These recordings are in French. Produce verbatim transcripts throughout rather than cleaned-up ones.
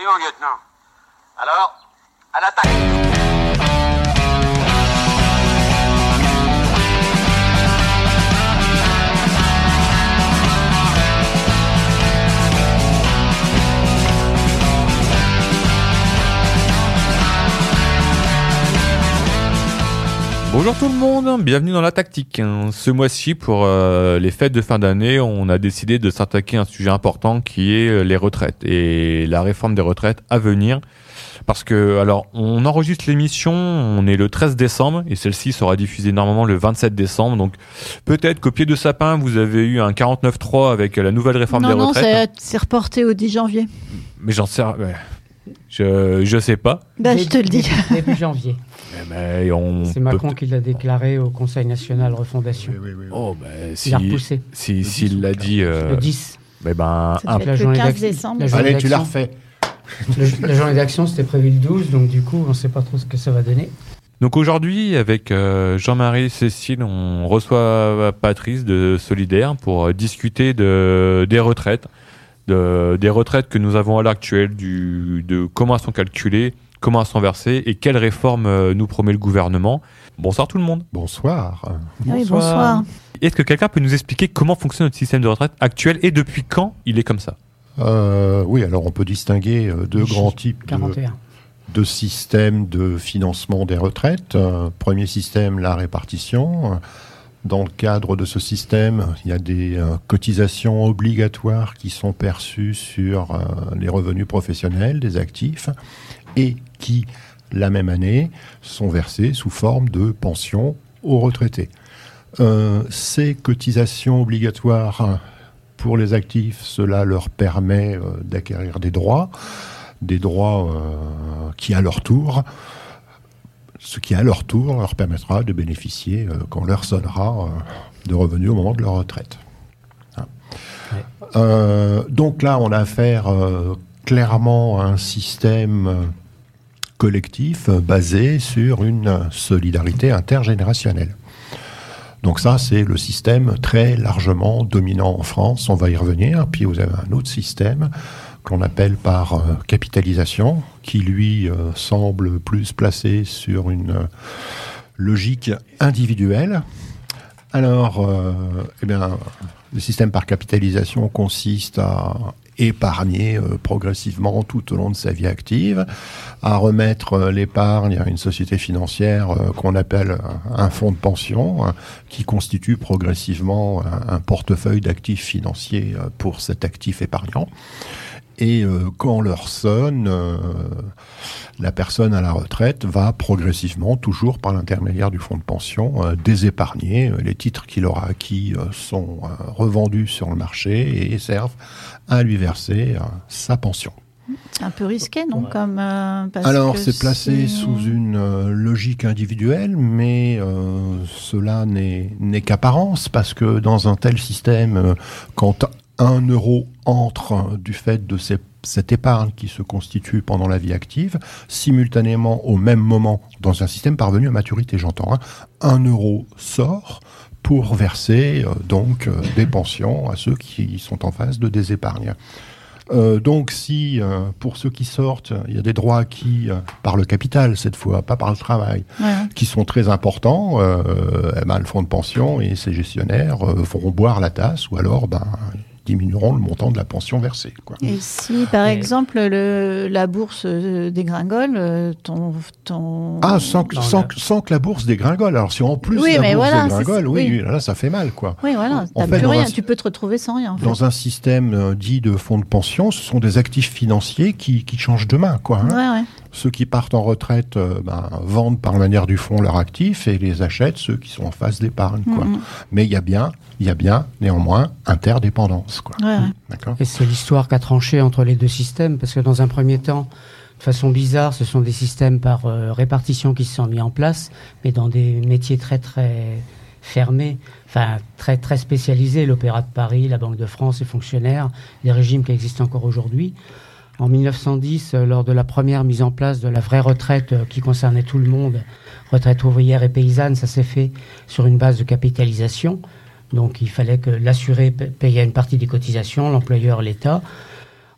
Oui, mon lieutenant. Alors, à l'attaque. Bonjour tout le monde, bienvenue dans La Tactique. Ce mois-ci, pour euh, les fêtes de fin d'année, on a décidé de s'attaquer à un sujet important qui est les retraites et la réforme des retraites à venir. Parce que, alors, on enregistre l'émission, on est le treize décembre et celle-ci sera diffusée normalement le vingt-sept décembre. Donc, peut-être qu'au pied de sapin, vous avez eu un quarante-neuf trois avec la nouvelle réforme non, des non, retraites. Non, non, c'est reporté au dix janvier. Mais j'en sais... Ouais. Je, je sais pas. Bah, je te le dis. Début janvier. Mais on c'est Macron peut... qui l'a déclaré au Conseil national refondation. Oui, oui, oui, oui. Oh, bah, si, il a repoussé. Si, s'il l'a dit. Euh... Le dix. Mais ben, un... la journée le quinze décembre. La Allez, tu l'as refait. Le, la journée d'action, c'était prévu le douze, donc du coup, on ne sait pas trop ce que ça va donner. Donc aujourd'hui, avec euh, Jean-Marie, Cécile, on reçoit Patrice de Solidaire pour euh, discuter de, des retraites. De, des retraites que nous avons à l'heure actuelle, du, de comment elles sont calculées, comment elles sont versées et quelles réformes euh, nous promet le gouvernement. Bonsoir tout le monde. Bonsoir. Oui, bonsoir. bonsoir. Est-ce que quelqu'un peut nous expliquer comment fonctionne notre système de retraite actuel et depuis quand il est comme ça ? euh, Oui, alors on peut distinguer euh, deux grands types de, de systèmes de financement des retraites. Euh, premier système, la répartition. Dans le cadre de ce système, il y a des euh, cotisations obligatoires qui sont perçues sur euh, les revenus professionnels des actifs et qui, la même année, sont versées sous forme de pension aux retraités. Euh, ces cotisations obligatoires pour les actifs, cela leur permet euh, d'acquérir des droits, des droits euh, qui, à leur tour, ce qui, à leur tour, leur permettra de bénéficier, euh, quand leur sonnera, euh, de revenus au moment de leur retraite. Hein. Ouais. Euh, donc là, on a affaire euh, clairement à un système euh, collectif euh, basé sur une solidarité intergénérationnelle. Donc ça, c'est le système très largement dominant en France. On va y revenir. Puis vous avez un autre système qu'on appelle par euh, capitalisation, qui lui euh, semble plus placé sur une euh, logique individuelle. Alors, euh, eh bien, le système par capitalisation consiste à épargner euh, progressivement tout au long de sa vie active, à remettre euh, l'épargne à une société financière euh, qu'on appelle un fonds de pension, euh, qui constitue progressivement un, un portefeuille d'actifs financiers euh, pour cet actif épargnant. Et euh, quand l'heure sonne, euh, la personne à la retraite va progressivement, toujours par l'intermédiaire du fonds de pension, euh, désépargner. Les titres qu'il aura acquis euh, sont euh, revendus sur le marché et servent à lui verser euh, sa pension. C'est un peu risqué, non ? Comme, euh, parce Alors, que c'est placé c'est... sous une euh, logique individuelle, mais euh, cela n'est, n'est qu'apparence, parce que dans un tel système, euh, quand un euro entre du fait de ces, cette épargne qui se constitue pendant la vie active, simultanément, au même moment, dans un système parvenu à maturité, j'entends, hein, un euro sort pour verser euh, donc euh, des pensions à ceux qui sont en phase de désépargne. Euh, donc si, euh, pour ceux qui sortent, il y a des droits acquis euh, par le capital, cette fois, pas par le travail, ouais. qui sont très importants, euh, eh ben, le fonds de pension et ses gestionnaires euh, vont boire la tasse, ou alors ben, diminueront le montant de la pension versée. Quoi. Et si, par et... exemple, le, la bourse dégringole, ton... ton... Ah, sans que, sans, sans que la bourse dégringole. Alors, si en plus oui, la mais bourse voilà, dégringole, oui, oui, là, ça fait mal, quoi. Oui, voilà, en t'as fait, plus rien, un, tu peux te retrouver sans rien. En fait. Dans un système euh, dit de fonds de pension, ce sont des actifs financiers qui, qui changent de main, quoi. Hein. Ouais, ouais. Ceux qui partent en retraite euh, ben, vendent par la manière du fonds leurs actifs et les achètent ceux qui sont en phase d'épargne, quoi. Mm-hmm. Mais il y a bien, il y a bien, néanmoins, interdépendance, quoi. Ouais, ouais. D'accord. Et c'est l'histoire qui a tranché entre les deux systèmes, parce que dans un premier temps, de façon bizarre, ce sont des systèmes par euh, répartition qui se sont mis en place, mais dans des métiers très très fermés, enfin très très spécialisés, l'Opéra de Paris, la Banque de France, les fonctionnaires, des régimes qui existent encore aujourd'hui. En mille neuf cent dix, euh, lors de la première mise en place de la vraie retraite euh, qui concernait tout le monde, retraite ouvrière et paysanne, ça s'est fait sur une base de capitalisation. Donc il fallait que l'assuré payait une partie des cotisations, l'employeur, l'État.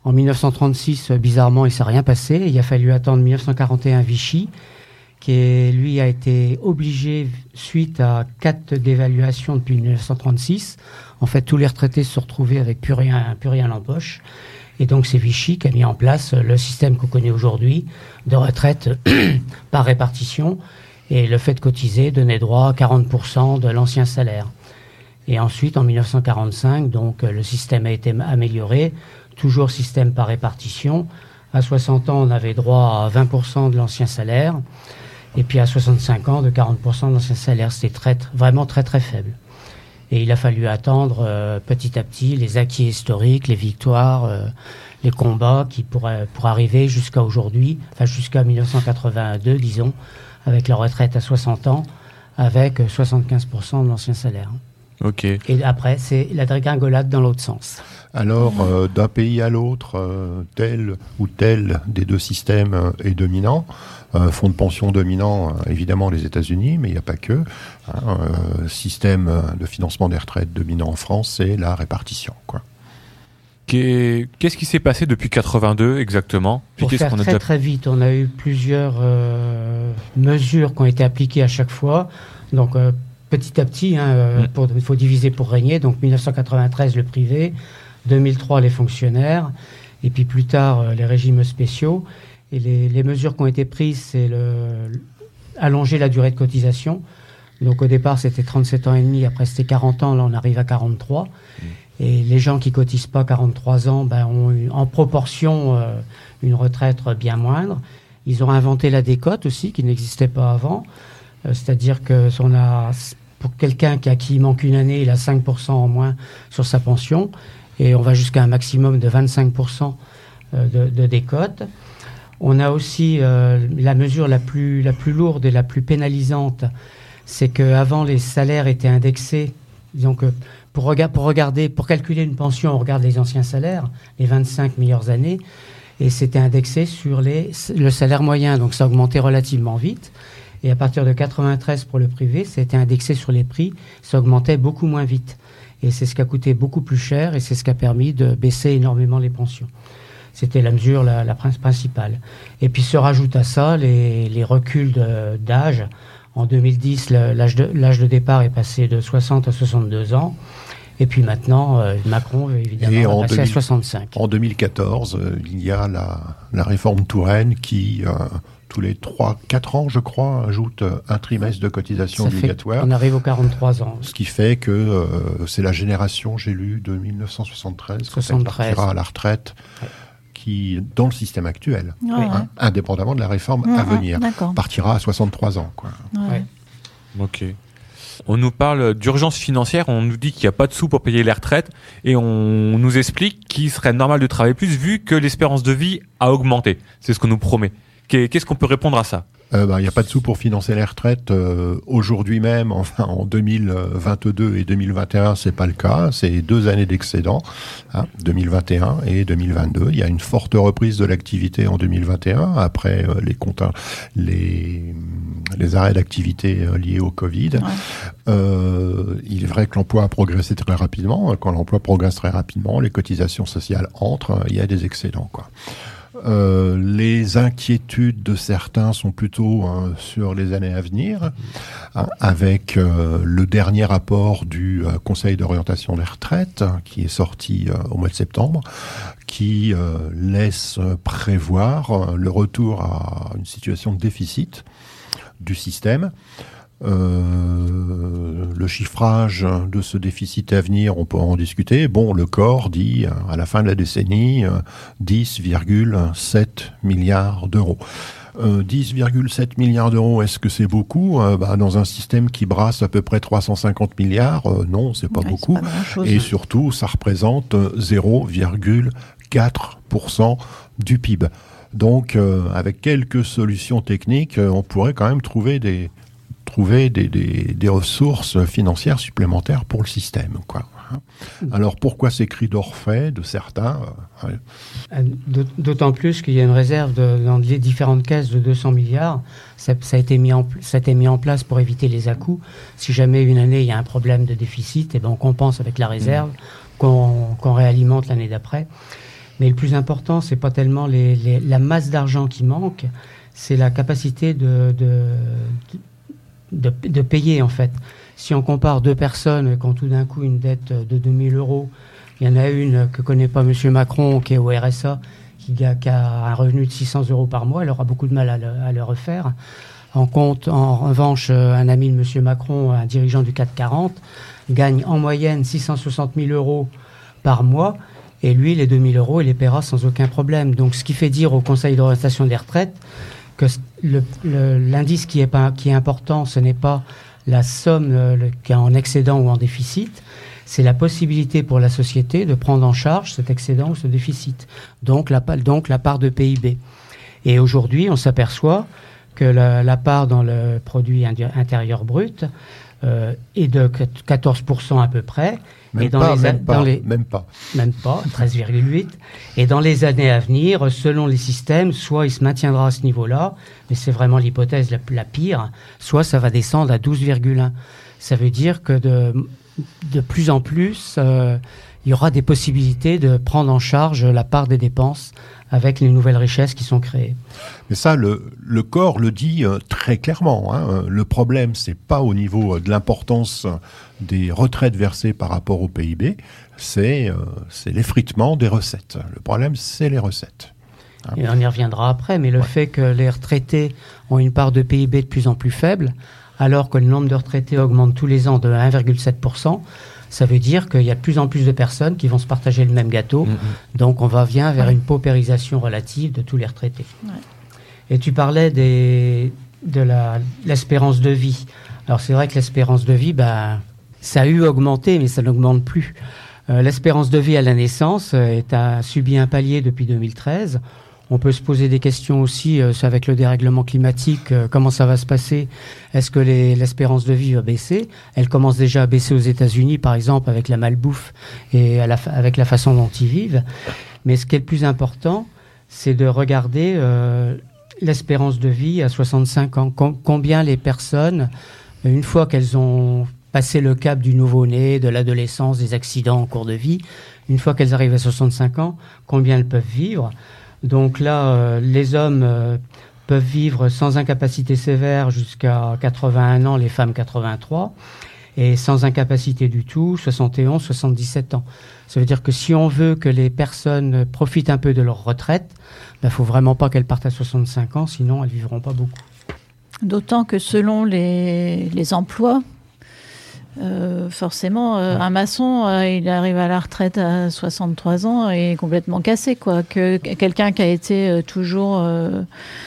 En mille neuf cent trente-six, bizarrement, il ne s'est rien passé. Il a fallu attendre mille neuf cent quarante et un Vichy, qui est, lui a été obligé, suite à quatre dévaluations depuis mille neuf cent trente-six, en fait, tous les retraités se sont retrouvés avec plus rien, plus rien en poche. Et donc, c'est Vichy qui a mis en place le système qu'on connaît aujourd'hui de retraite par répartition. Et le fait de cotiser donnait droit à quarante pour cent de l'ancien salaire. Et ensuite, en mille neuf cent quarante-cinq, donc, le système a été amélioré. Toujours système par répartition. À soixante ans, on avait droit à vingt pour cent de l'ancien salaire. Et puis, à soixante-cinq ans, de quarante pour cent de l'ancien salaire. C'était très, vraiment très, très faible. Et il a fallu attendre euh, petit à petit les acquis historiques, les victoires, euh, les combats qui pourraient pour arriver jusqu'à aujourd'hui, enfin jusqu'à mille neuf cent quatre-vingt-deux, disons, avec la retraite à soixante ans, avec soixante-quinze pour cent de l'ancien salaire. Ok. Et après, c'est la dégringolade dans l'autre sens. Alors, euh, d'un pays à l'autre, euh, tel ou tel des deux systèmes euh, est dominant. Euh, fonds de pension dominant, euh, évidemment, les États-Unis, mais il n'y a pas que. Hein, euh, système de financement des retraites dominant en France, c'est la répartition, quoi. Qu'est-ce qui s'est passé depuis quatre-vingt-deux exactement? Pour faire très déjà... très vite, on a eu plusieurs euh, mesures qui ont été appliquées à chaque fois. Donc, euh, petit à petit, hein, mmh. pour, il faut diviser pour régner. Donc, mille neuf cent quatre-vingt-treize, le privé. deux mille trois, les fonctionnaires. Et puis plus tard, euh, les régimes spéciaux. Et les, les mesures qui ont été prises, c'est le, allonger la durée de cotisation. Donc, au départ, c'était trente-sept ans et demi. Après, c'était quarante ans. Là, on arrive à quarante-trois. Mmh. Et les gens qui cotisent pas quarante-trois ans ben, ont eu, en proportion euh, une retraite bien moindre. Ils ont inventé la décote aussi, qui n'existait pas avant. Euh, c'est-à-dire que on a, pour quelqu'un qui, à qui il manque une année, il a cinq pour cent en moins sur sa pension. Et on va jusqu'à un maximum de vingt-cinq pour cent de, de décote. On a aussi euh, la mesure la plus, la plus lourde et la plus pénalisante, c'est qu'avant, les salaires étaient indexés. Disons que pour, rega- pour regarder, pour calculer une pension, on regarde les anciens salaires, les vingt-cinq meilleures années, et c'était indexé sur les, le salaire moyen, donc ça augmentait relativement vite. Et à partir de quatre-vingt-treize pour le privé, c'était indexé sur les prix, ça augmentait beaucoup moins vite. Et c'est ce qui a coûté beaucoup plus cher, et c'est ce qui a permis de baisser énormément les pensions. C'était la mesure la, la principale. Et puis se rajoute à ça les, les reculs de, d'âge. En deux mille dix, le, l'âge, de, l'âge de départ est passé de soixante à soixante-deux ans. Et puis maintenant, euh, Macron, évidemment, est passé à soixante-cinq. En deux mille quatorze, euh, il y a la, la réforme Touraine qui, euh, tous les trois quatre ans, je crois, ajoute un trimestre de cotisation Ça obligatoire. On arrive aux quarante-trois ans. Ce qui fait que euh, c'est la génération, j'ai lu, de mille neuf cent soixante-treize, soixante-treize. Qui partira à la retraite. Ouais. Qui, dans le système actuel, ouais, hein, ouais. indépendamment de la réforme mmh, à venir, d'accord. partira à soixante-trois ans. Quoi. Ouais. Ouais. Ok. On nous parle d'urgence financière, on nous dit qu'il n'y a pas de sous pour payer les retraites, et on nous explique qu'il serait normal de travailler plus vu que l'espérance de vie a augmenté. C'est ce qu'on nous promet. Qu'est-ce qu'on peut répondre à ça ? Il euh, bah, n'y a pas de sous pour financer les retraites euh, aujourd'hui même, enfin en deux mille vingt-deux et deux mille vingt et un, c'est pas le cas. C'est deux années d'excédent, hein, deux mille vingt et un et deux mille vingt-deux. Il y a une forte reprise de l'activité en deux mille vingt et un après euh, les, comptes, les les arrêts d'activité euh, liés au Covid. Ouais. Euh, il est vrai que l'emploi a progressé très rapidement. Quand l'emploi progresse très rapidement, les cotisations sociales entrent. Il y a des excédents, quoi. Euh, les inquiétudes de certains sont plutôt hein, sur les années à venir, hein, avec euh, le dernier rapport du euh, Conseil d'orientation des retraites, hein, qui est sorti euh, au mois de septembre, qui euh, laisse prévoir euh, le retour à une situation de déficit du système. Euh, le chiffrage de ce déficit à venir, on peut en discuter. Bon, le corps dit à la fin de la décennie dix virgule sept milliards d'euros. Euh, dix virgule sept milliards d'euros, est-ce que c'est beaucoup ? euh, bah, Dans un système qui brasse à peu près trois cent cinquante milliards, euh, non, c'est pas ouais, beaucoup. C'est pas Et surtout, ça représente zéro virgule quatre pour cent du P I B. Donc, euh, avec quelques solutions techniques, euh, on pourrait quand même trouver des trouver des, des, des ressources financières supplémentaires pour le système, quoi. Alors, pourquoi ces cris d'orfraie de certains euh, ouais. D'autant plus qu'il y a une réserve de, dans les différentes caisses de deux cents milliards. Ça, ça, a été mis en, ça a été mis en place pour éviter les à-coups. Si jamais une année, il y a un problème de déficit, eh ben on compense avec la réserve mmh. qu'on, qu'on réalimente l'année d'après. Mais le plus important, c'est pas tellement les, les, la masse d'argent qui manque, c'est la capacité de, de, de, de payer, en fait. Si on compare deux personnes qui ont tout d'un coup une dette de deux mille euros, il y en a une que connaît pas M. Macron, qui est au R S A, qui a, qui a un revenu de six cents euros par mois, elle aura beaucoup de mal à le, à le refaire. En, compte, en revanche, un ami de M. Macron, un dirigeant du C A C quarante, gagne en moyenne six cent soixante mille euros par mois, et lui, les deux mille euros, il les paiera sans aucun problème. Donc, ce qui fait dire au Conseil d'orientation des retraites que le, le, l'indice qui est, pas, qui est important, ce n'est pas la somme le, qui est en excédent ou en déficit, c'est la possibilité pour la société de prendre en charge cet excédent ou ce déficit, donc la, donc la part de P I B. Et aujourd'hui, on s'aperçoit que la, la part dans le produit intérieur brut euh, est de quatorze pour cent à peu près. Même et dans pas, les, même dans pas, les, même pas. Même pas, treize virgule huit. Et dans les années à venir, selon les systèmes, soit il se maintiendra à ce niveau-là, mais c'est vraiment l'hypothèse la, la pire, soit ça va descendre à douze virgule un. Ça veut dire que de, de plus en plus, euh, il y aura des possibilités de prendre en charge la part des dépenses avec les nouvelles richesses qui sont créées. Mais ça, le, le corps le dit euh, très clairement. Hein. Le problème, c'est pas au niveau de l'importance des retraites versées par rapport au P I B, c'est, euh, c'est l'effritement des recettes. Le problème, c'est les recettes. Hein. Et on y reviendra après, mais le ouais. fait que les retraités ont une part de P I B de plus en plus faible, alors que le nombre de retraités augmente tous les ans de un virgule sept pour cent, ça veut dire qu'il y a de plus en plus de personnes qui vont se partager le même gâteau. Mmh. Donc, on va bien vers une paupérisation relative de tous les retraités. Ouais. Et tu parlais des, de la, l'espérance de vie. Alors, c'est vrai que l'espérance de vie, bah, ça a eu augmenté, mais ça n'augmente plus. Euh, l'espérance de vie à la naissance est a subi un palier depuis deux mille treize. On peut se poser des questions aussi euh, avec le dérèglement climatique, euh, comment ça va se passer? Est-ce que les, l'espérance de vie va baisser? Elle commence déjà à baisser aux États-Unis, par exemple, avec la malbouffe et à la, avec la façon dont ils vivent. Mais ce qui est le plus important, c'est de regarder euh, l'espérance de vie à soixante-cinq ans. Com- combien les personnes, une fois qu'elles ont passé le cap du nouveau-né, de l'adolescence, des accidents en cours de vie, une fois qu'elles arrivent à soixante-cinq ans, combien elles peuvent vivre? Donc là, euh, les hommes euh, peuvent vivre sans incapacité sévère jusqu'à quatre-vingt-un ans, les femmes quatre-vingt-trois, et sans incapacité du tout, soixante et onze, soixante-dix-sept ans. Ça veut dire que si on veut que les personnes profitent un peu de leur retraite, il ne faut vraiment pas qu'elles partent à soixante-cinq ans, sinon elles ne vivront pas beaucoup. D'autant que selon les, les emplois, Euh, forcément, euh, un maçon, euh, il arrive à la retraite à soixante-trois ans et est complètement cassé, quoi. Que quelqu'un qui a été euh, toujours euh,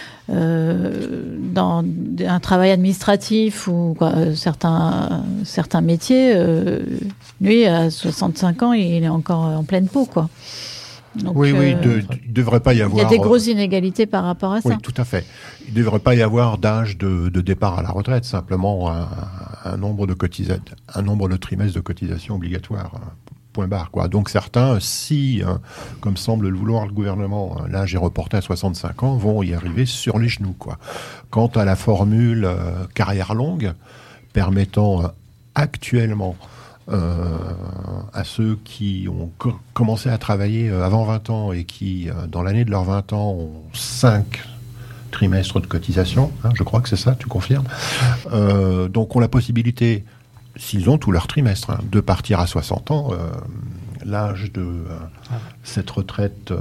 euh, dans un travail administratif ou quoi, certains, certains métiers, euh, lui, à soixante-cinq ans, il est encore en pleine peau, quoi. Donc, oui, oui, euh, il ne devrait pas y avoir... Il y a des grosses inégalités par rapport à ça. Oui, tout à fait. Il ne devrait pas y avoir d'âge de, de départ à la retraite, simplement un, un, nombre de cotisa- un nombre de trimestres de cotisation obligatoire, point barre, quoi. Donc certains, si, hein, comme semble le vouloir le gouvernement, l'âge est reporté à soixante-cinq ans, vont y arriver sur les genoux, quoi. Quant à la formule euh, carrière longue, permettant euh, actuellement... Euh, à ceux qui ont co- commencé à travailler euh, avant vingt ans et qui, euh, dans l'année de leurs vingt ans, ont cinq trimestres de cotisation, hein, je crois que c'est ça, tu confirmes, euh, donc ont la possibilité, s'ils ont tous leurs trimestres, hein, de partir à soixante ans. Euh, l'âge de euh, cette retraite euh,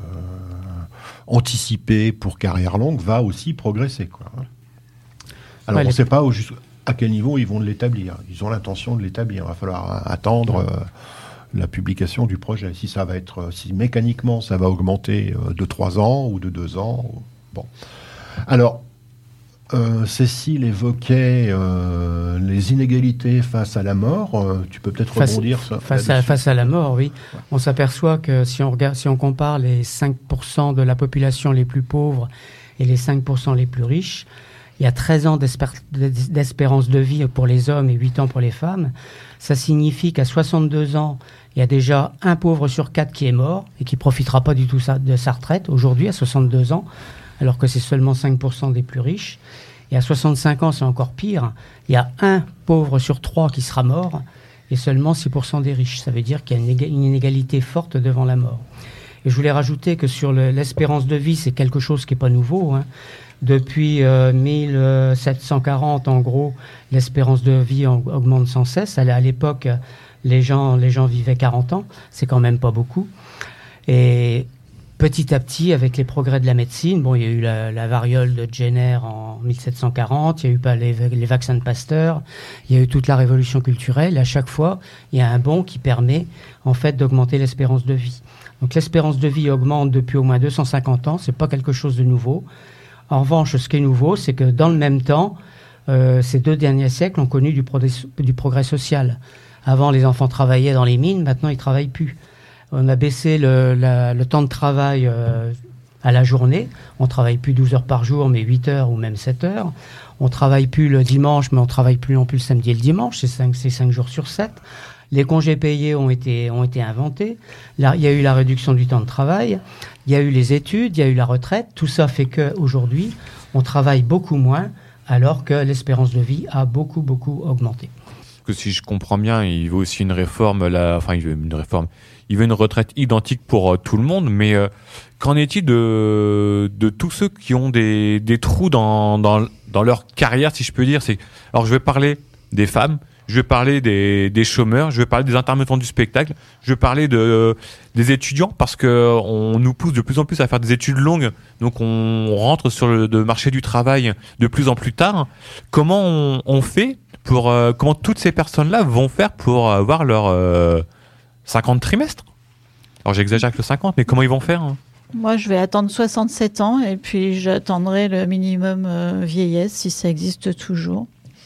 anticipée pour carrière longue va aussi progresser, quoi. Alors ouais, on ne sait pas où juste... à quel niveau ils vont l'établir. Ils ont l'intention de l'établir. Il va falloir attendre euh, la publication du projet. Si ça va être, si mécaniquement ça va augmenter euh, de trois ans ou de deux ans. Ou... Bon. Alors, euh, Cécile évoquait euh, les inégalités face à la mort. Euh, tu peux peut-être face, rebondir ça, face, à, face à la mort, oui. Ouais. On s'aperçoit que si on, regarde, si on compare les cinq pour cent de la population les plus pauvres et les cinq pour cent les plus riches, il y a treize ans d'espér- d'espérance de vie pour les hommes et huit ans pour les femmes. Ça signifie qu'à soixante-deux ans, il y a déjà un pauvre sur quatre qui est mort et qui ne profitera pas du tout de sa retraite aujourd'hui à soixante-deux ans, alors que c'est seulement cinq pour cent des plus riches. Et à soixante-cinq ans, c'est encore pire. Il y a un pauvre sur trois qui sera mort et seulement six pour cent des riches. Ça veut dire qu'il y a une inégalité forte devant la mort. Et je voulais rajouter que sur le, l'espérance de vie, c'est quelque chose qui n'est pas nouveau. Hein. Depuis euh, mille sept cent quarante, en gros, l'espérance de vie en, augmente sans cesse. À l'époque, les gens, les gens vivaient quarante ans. C'est quand même pas beaucoup. Et petit à petit, avec les progrès de la médecine, bon, il y a eu la, la variole de Jenner en mille sept cent quarante, il y a eu pas les, les vaccins de Pasteur, il y a eu toute la révolution culturelle. À chaque fois, il y a un bond qui permet, en fait, d'augmenter l'espérance de vie. Donc, l'espérance de vie augmente depuis au moins deux cent cinquante ans. C'est pas quelque chose de nouveau. En revanche, ce qui est nouveau, c'est que dans le même temps, euh, ces deux derniers siècles ont connu du, progrès, du progrès social. Avant, les enfants travaillaient dans les mines. Maintenant, ils travaillent plus. On a baissé le, la, le temps de travail euh, à la journée. On travaille plus douze heures par jour, mais huit heures ou même sept heures. On travaille plus le dimanche, mais on travaille plus non plus le samedi et le dimanche. C'est cinq, c'est cinq jours sur sept. Les congés payés ont été, ont été inventés. Là, il y a eu la réduction du temps de travail. Il y a eu les études, il y a eu la retraite. Tout ça fait qu'aujourd'hui, on travaille beaucoup moins, alors que l'espérance de vie a beaucoup, beaucoup augmenté. Que si je comprends bien, il veut aussi une réforme, là, enfin, il veut une réforme. Il veut une retraite identique pour euh, tout le monde, mais euh, qu'en est-il de, de tous ceux qui ont des, des trous dans, dans, dans leur carrière, si je peux dire. C'est... Alors, je vais parler des femmes, je vais parler des, des chômeurs, je vais parler des intermittents du spectacle, je vais parler de, euh, des étudiants, parce qu'on nous pousse de plus en plus à faire des études longues, donc on rentre sur le, le marché du travail de plus en plus tard. Comment on, on fait pour... Euh, comment toutes ces personnes-là vont faire pour avoir leur... Euh, cinquante trimestres. Alors j'exagère avec le cinquante, mais comment ils vont faire hein? Moi, je vais attendre soixante-sept ans et puis j'attendrai le minimum euh, vieillesse si ça existe toujours.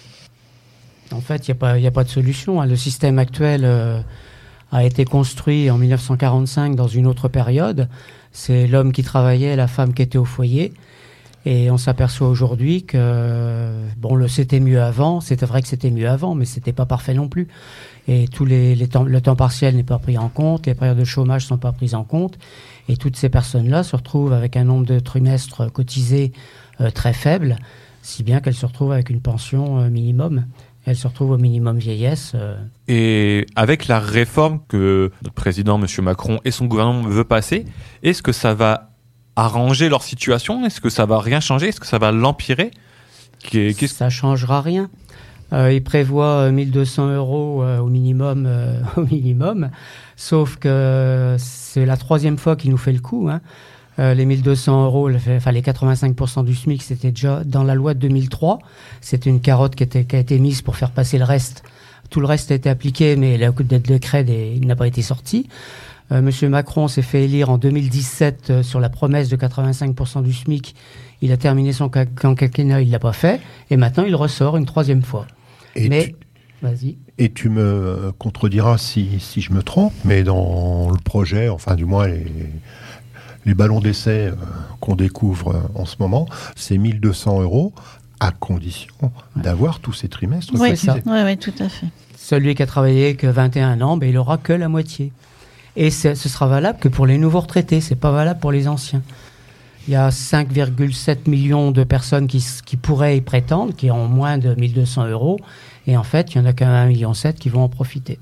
En fait, il n'y a pas, y a pas de solution. Hein. Le système actuel euh, a été construit en dix-neuf cent quarante-cinq dans une autre période. C'est l'homme qui travaillait, la femme qui était au foyer. Et on s'aperçoit aujourd'hui que bon, le c'était mieux avant. C'était vrai que c'était mieux avant, mais c'était pas parfait non plus. Et tous les, les temps, le temps partiel n'est pas pris en compte, les périodes de chômage sont pas prises en compte, et toutes ces personnes-là se retrouvent avec un nombre de trimestres cotisés euh, très faible, si bien qu'elles se retrouvent avec une pension euh, minimum. Elles se retrouvent au minimum vieillesse. Euh. Et avec la réforme que notre président, M. Macron, et son gouvernement veut passer, est-ce que ça va arranger leur situation? Est-ce que ça va rien changer? Est-ce que ça va l'empirer? Qu'est-ce... Ça changera rien. Euh, il prévoit mille deux cents euros euh, au minimum, euh, au minimum. Sauf que c'est la troisième fois qu'il nous fait le coup. Hein. Euh, les mille deux cents euros, enfin les quatre-vingt-cinq pour cent du SMIC, c'était déjà dans la loi de deux mille trois. C'était une carotte qui, était, qui a été mise pour faire passer le reste. Tout le reste a été appliqué, mais le décret des, il n'a pas été sorti. Euh, Monsieur Macron s'est fait élire en deux mille dix-sept euh, sur la promesse de quatre-vingt-cinq pour cent du SMIC. Il a terminé son quinquennat, il l'a pas fait, et maintenant il ressort une troisième fois. Et mais tu, vas-y. Et tu me contrediras si, si je me trompe, mais dans le projet, enfin du moins les, les ballons d'essai euh, qu'on découvre euh, en ce moment, c'est mille deux cents euros à condition ouais. d'avoir tous ces trimestres. Oui, c'est ça. Oui, oui, tout à fait. Celui qui a travaillé que vingt et un ans, ben, il aura que la moitié. Et ce sera valable que pour les nouveaux retraités, c'est pas valable pour les anciens. Il y a cinq virgule sept millions de personnes qui, qui pourraient y prétendre, qui ont moins de mille deux cents euros. Et en fait, il y en a qu'un un virgule sept million qui vont en profiter.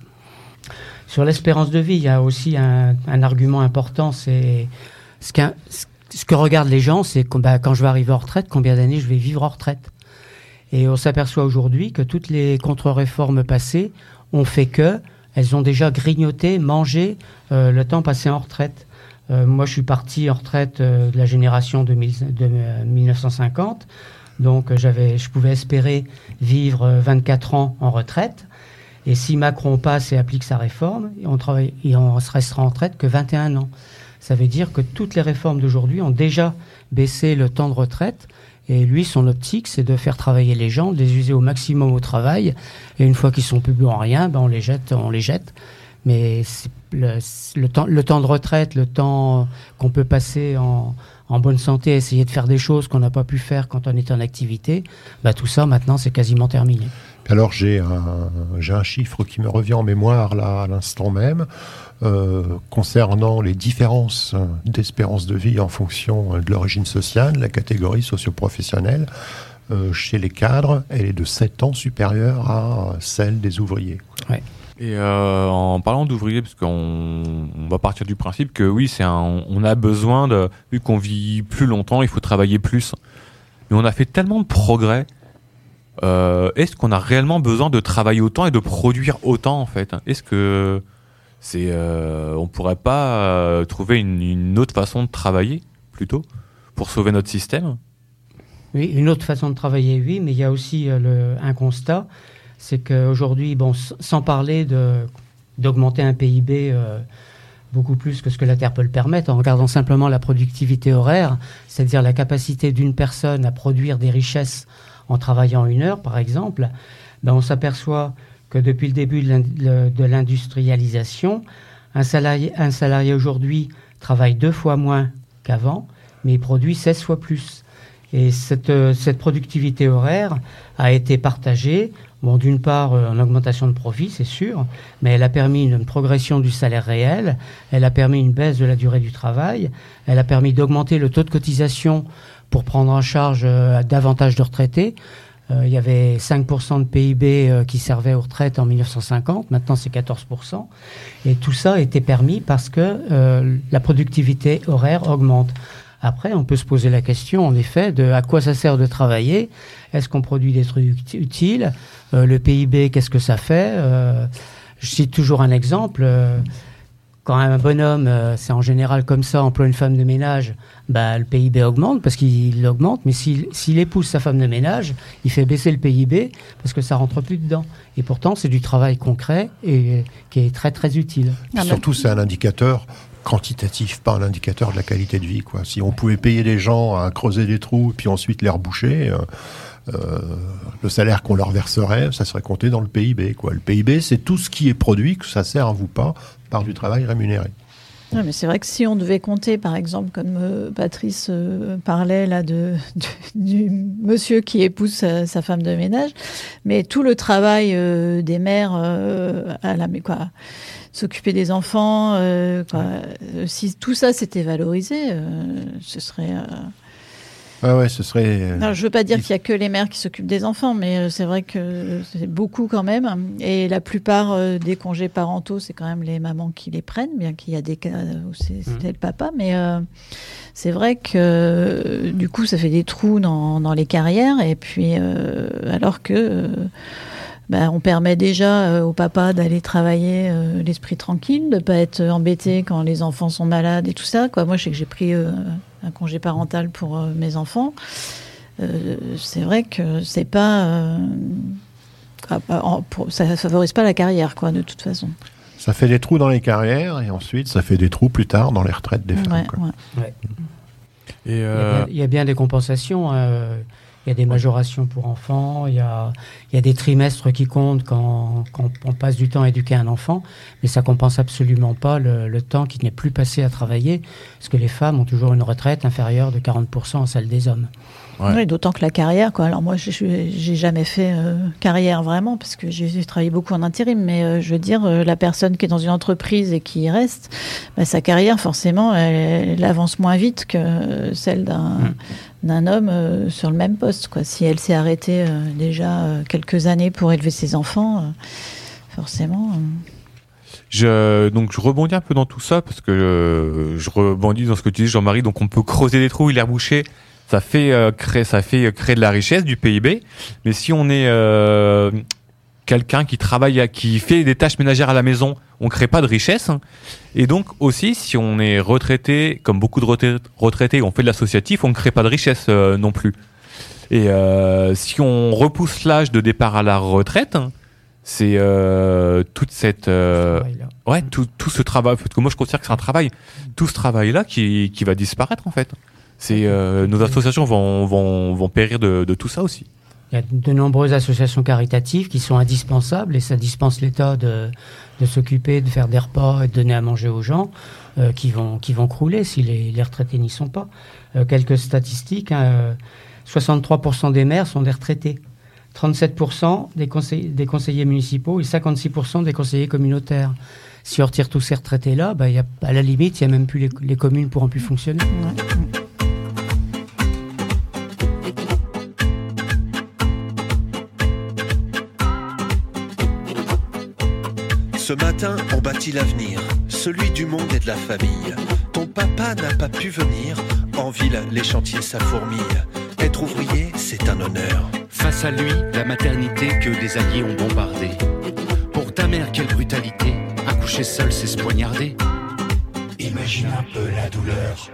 Sur l'espérance de vie, il y a aussi un, un argument important. C'est ce, qu'un, ce que regardent les gens, c'est que bah, quand je vais arriver en retraite, combien d'années je vais vivre en retraite. Et on s'aperçoit aujourd'hui que toutes les contre-réformes passées ont fait que elles ont déjà grignoté, mangé euh, le temps passé en retraite. Euh, moi, je suis parti en retraite euh, de la génération de, mille, de euh, dix-neuf cent cinquante. Donc, euh, j'avais, je pouvais espérer vivre euh, vingt-quatre ans en retraite. Et si Macron passe et applique sa réforme, on travaille, et on se restera en retraite que vingt et un ans. Ça veut dire que toutes les réformes d'aujourd'hui ont déjà baissé le temps de retraite. Et lui, son optique, c'est de faire travailler les gens, de les user au maximum au travail. Et une fois qu'ils sont plus bons en rien, ben on les jette, on les jette. Mais c'est le, le, temps, le temps de retraite, le temps qu'on peut passer en, en bonne santé, essayer de faire des choses qu'on n'a pas pu faire quand on était en activité, ben tout ça, maintenant, c'est quasiment terminé. Alors, j'ai un, j'ai un chiffre qui me revient en mémoire, là, à l'instant même, euh, concernant les différences d'espérance de vie en fonction de l'origine sociale, la catégorie socio-professionnelle. Euh, chez les cadres, elle est de sept ans supérieure à celle des ouvriers. Ouais. Et euh, en parlant d'ouvriers, parce qu'on on va partir du principe que oui, c'est un, on a besoin de, vu qu'on vit plus longtemps, il faut travailler plus. Mais on a fait tellement de progrès. Euh, est-ce qu'on a réellement besoin de travailler autant et de produire autant en fait ? Est-ce que c'est, euh, on pourrait pas euh, trouver une, une autre façon de travailler plutôt pour sauver notre système ? Oui, une autre façon de travailler, oui, mais il y a aussi euh, le, un constat, c'est qu'aujourd'hui, bon, sans parler de, d'augmenter un P I B euh, beaucoup plus que ce que la Terre peut le permettre, en regardant simplement la productivité horaire, c'est-à-dire la capacité d'une personne à produire des richesses en travaillant une heure, par exemple, ben on s'aperçoit que depuis le début de l'industrialisation, un salarié, un salarié aujourd'hui travaille deux fois moins qu'avant, mais il produit seize fois plus. Et cette, cette productivité horaire a été partagée, bon, d'une part en augmentation de profit, c'est sûr, mais elle a permis une progression du salaire réel, elle a permis une baisse de la durée du travail, elle a permis d'augmenter le taux de cotisation pour prendre en charge euh, davantage de retraités. Euh, il y avait cinq pour cent de P I B euh, qui servait aux retraites en mille neuf cent cinquante, maintenant c'est quatorze pour cent. Et tout ça a été permis parce que euh, la productivité horaire augmente. Après, on peut se poser la question, en effet, de à quoi ça sert de travailler. Est-ce qu'on produit des trucs utiles ? euh, Le P I B, qu'est-ce que ça fait ? euh, Je cite toujours un exemple. Euh, quand un bonhomme, euh, c'est en général comme ça, emploie une femme de ménage, bah, le P I B augmente parce qu'il augmente. Mais s'il, s'il épouse sa femme de ménage, il fait baisser le P I B parce que ça rentre plus dedans. Et pourtant, c'est du travail concret et qui est très, très utile. Ah, surtout, c'est un indicateur quantitatif, pas un indicateur de la qualité de vie, quoi. Si on pouvait payer les gens à creuser des trous puis ensuite les reboucher, euh, euh, le salaire qu'on leur verserait, ça serait compté dans le P I B, quoi. Le P I B, c'est tout ce qui est produit, que ça sert à vous pas, par du travail rémunéré. Oui, mais c'est vrai que si on devait compter, par exemple, comme euh, Patrice euh, parlait là de, de du monsieur qui épouse sa, sa femme de ménage, mais tout le travail euh, des mères euh, à la, mais quoi, s'occuper des enfants, euh, quoi, euh, si tout ça s'était valorisé, euh, ce serait. Euh... Ah ouais, ce serait. Euh... Alors, je veux pas dire qu'il y a que les mères qui s'occupent des enfants, mais euh, c'est vrai que c'est beaucoup quand même. Et la plupart euh, des congés parentaux, c'est quand même les mamans qui les prennent, bien qu'il y a des cas où c'est, c'est mmh. le papa. Mais euh, c'est vrai que euh, du coup, ça fait des trous dans, dans les carrières. Et puis, euh, alors que euh, bah, on permet déjà euh, au papa d'aller travailler euh, l'esprit tranquille, de pas être embêté quand les enfants sont malades et tout ça, quoi. Moi, je sais que j'ai pris euh, un congé parental pour euh, mes enfants. Euh, c'est vrai que c'est pas, euh, pour, ça favorise pas la carrière, quoi, de toute façon. Ça fait des trous dans les carrières et ensuite ça fait des trous plus tard dans les retraites des femmes. Ouais, quoi. Ouais. Ouais. Et euh... il, y a bien, il y a bien des compensations. Euh, il y a des majorations pour enfants. Il y a, il y a des trimestres qui comptent quand, quand on passe du temps à éduquer un enfant, mais ça compense absolument pas le, le temps qui n'est plus passé à travailler, parce que les femmes ont toujours une retraite inférieure de quarante pour cent à celle des hommes. Ouais. Oui, d'autant que la carrière, quoi. Alors moi, je j'ai jamais fait euh, carrière vraiment, parce que j'ai travaillé beaucoup en intérim, mais euh, je veux dire, euh, la personne qui est dans une entreprise et qui y reste, bah, sa carrière, forcément, elle, elle avance moins vite que celle d'un, mmh. d'un homme euh, sur le même poste, quoi. Si elle s'est arrêtée euh, déjà euh, quelques années pour élever ses enfants, euh, forcément... Euh... Je, donc je rebondis un peu dans tout ça, parce que euh, je rebondis dans ce que tu dis, Jean-Marie, donc on peut creuser des trous, il les reboucher. Ça fait euh, créer, ça fait créer de la richesse, du P I B. Mais si on est euh, quelqu'un qui travaille, à, qui fait des tâches ménagères à la maison, on crée pas de richesse. Et donc aussi, si on est retraité, comme beaucoup de retraités, on fait de l'associatif, on ne crée pas de richesse euh, non plus. Et euh, si on repousse l'âge de départ à la retraite, c'est euh, toute cette, euh, ouais, tout, tout ce travail. Parce que moi, je considère que c'est un travail. Tout ce travail-là qui, qui va disparaître en fait. C'est, euh, nos associations vont, vont, vont périr de, de tout ça aussi. Il y a de nombreuses associations caritatives qui sont indispensables et ça dispense l'État de, de s'occuper, de faire des repas et de donner à manger aux gens euh, qui, vont, qui vont crouler si les, les retraités n'y sont pas. Euh, quelques statistiques, hein, soixante-trois pour cent des maires sont des retraités, trente-sept pour cent des, conseil, des conseillers municipaux et cinquante-six pour cent des conseillers communautaires. Si on retire tous ces retraités-là, bah, y a, à la limite, il n'y a même plus les, les communes pourront plus fonctionner. Ouais. Ce matin, on bâtit l'avenir, celui du monde et de la famille. Ton papa n'a pas pu venir, en ville, les chantiers ça fourmille. Être ouvrier, c'est un honneur. Face à lui, la maternité que des alliés ont bombardée. Pour ta mère, quelle brutalité, accoucher seule, c'est se poignarder. Imagine un peu la douleur.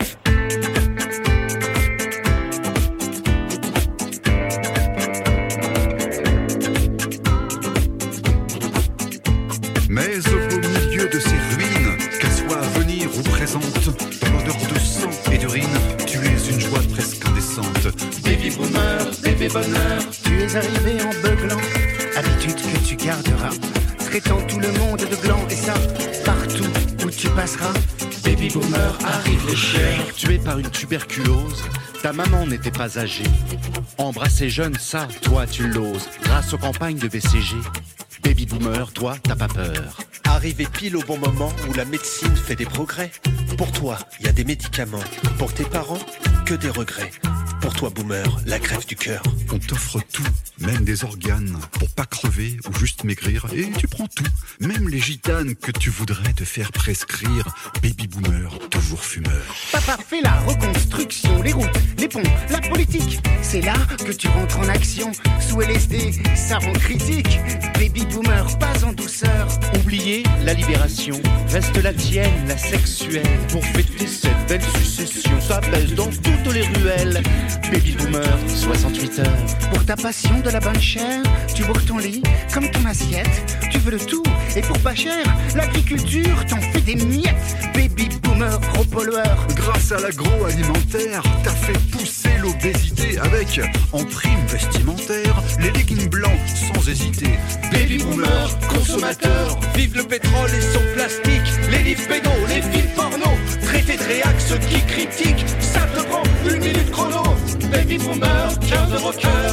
Mais au beau milieu de ces ruines, qu'elles soient à venir ou présentes, dans l'odeur de sang et d'urine, tu es une joie presque indécente. Baby boomer, bébé bonheur, tu es arrivé en beuglant, habitude que tu garderas, traitant tout le monde de gland, et ça, partout où tu passeras. Baby boomer, arrive les chers. Tué par une tuberculose, ta maman n'était pas âgée. Embrasser jeune, ça, toi tu l'oses, grâce aux campagnes de B C G. Baby boomer, toi, t'as pas peur. Arrivé pile au bon moment où la médecine fait des progrès. Pour toi, il y a des médicaments. Pour tes parents, que des regrets. Pour toi, boomer, la greffe du cœur. On t'offre tout, même des organes, pour pas crever ou juste maigrir, et tu prends tout, même les gitanes que tu voudrais te faire prescrire. Baby boomer, toujours fumeur. Papa fait la reconstruction, les routes, les ponts, la politique. C'est là que tu rentres en action. Sous L S D, ça rend critique. Baby boomer, pas en douceur. Oubliez la libération, reste la tienne, la sexuelle. Pour fêter cette belle succession, ça pèse dans toutes les ruelles. Baby boomer, soixante-huit heures. Pour ta passion de la bonne chair, tu bourres ton lit comme ton assiette. Tu veux le tout, et pour pas cher, l'agriculture t'en fait des miettes. Baby boomer, gros pollueur. Grâce à l'agroalimentaire, t'as fait pousser l'obésité avec, en prime vestimentaire, les leggings blancs sans hésiter. Baby boomer, consommateur, vive le pétrole et son plastique. Les livres pédos, les films porno, traités de réac, ceux qui critiquent. Ça te prend une minute chrono. Baby boomer, cœur de rocker.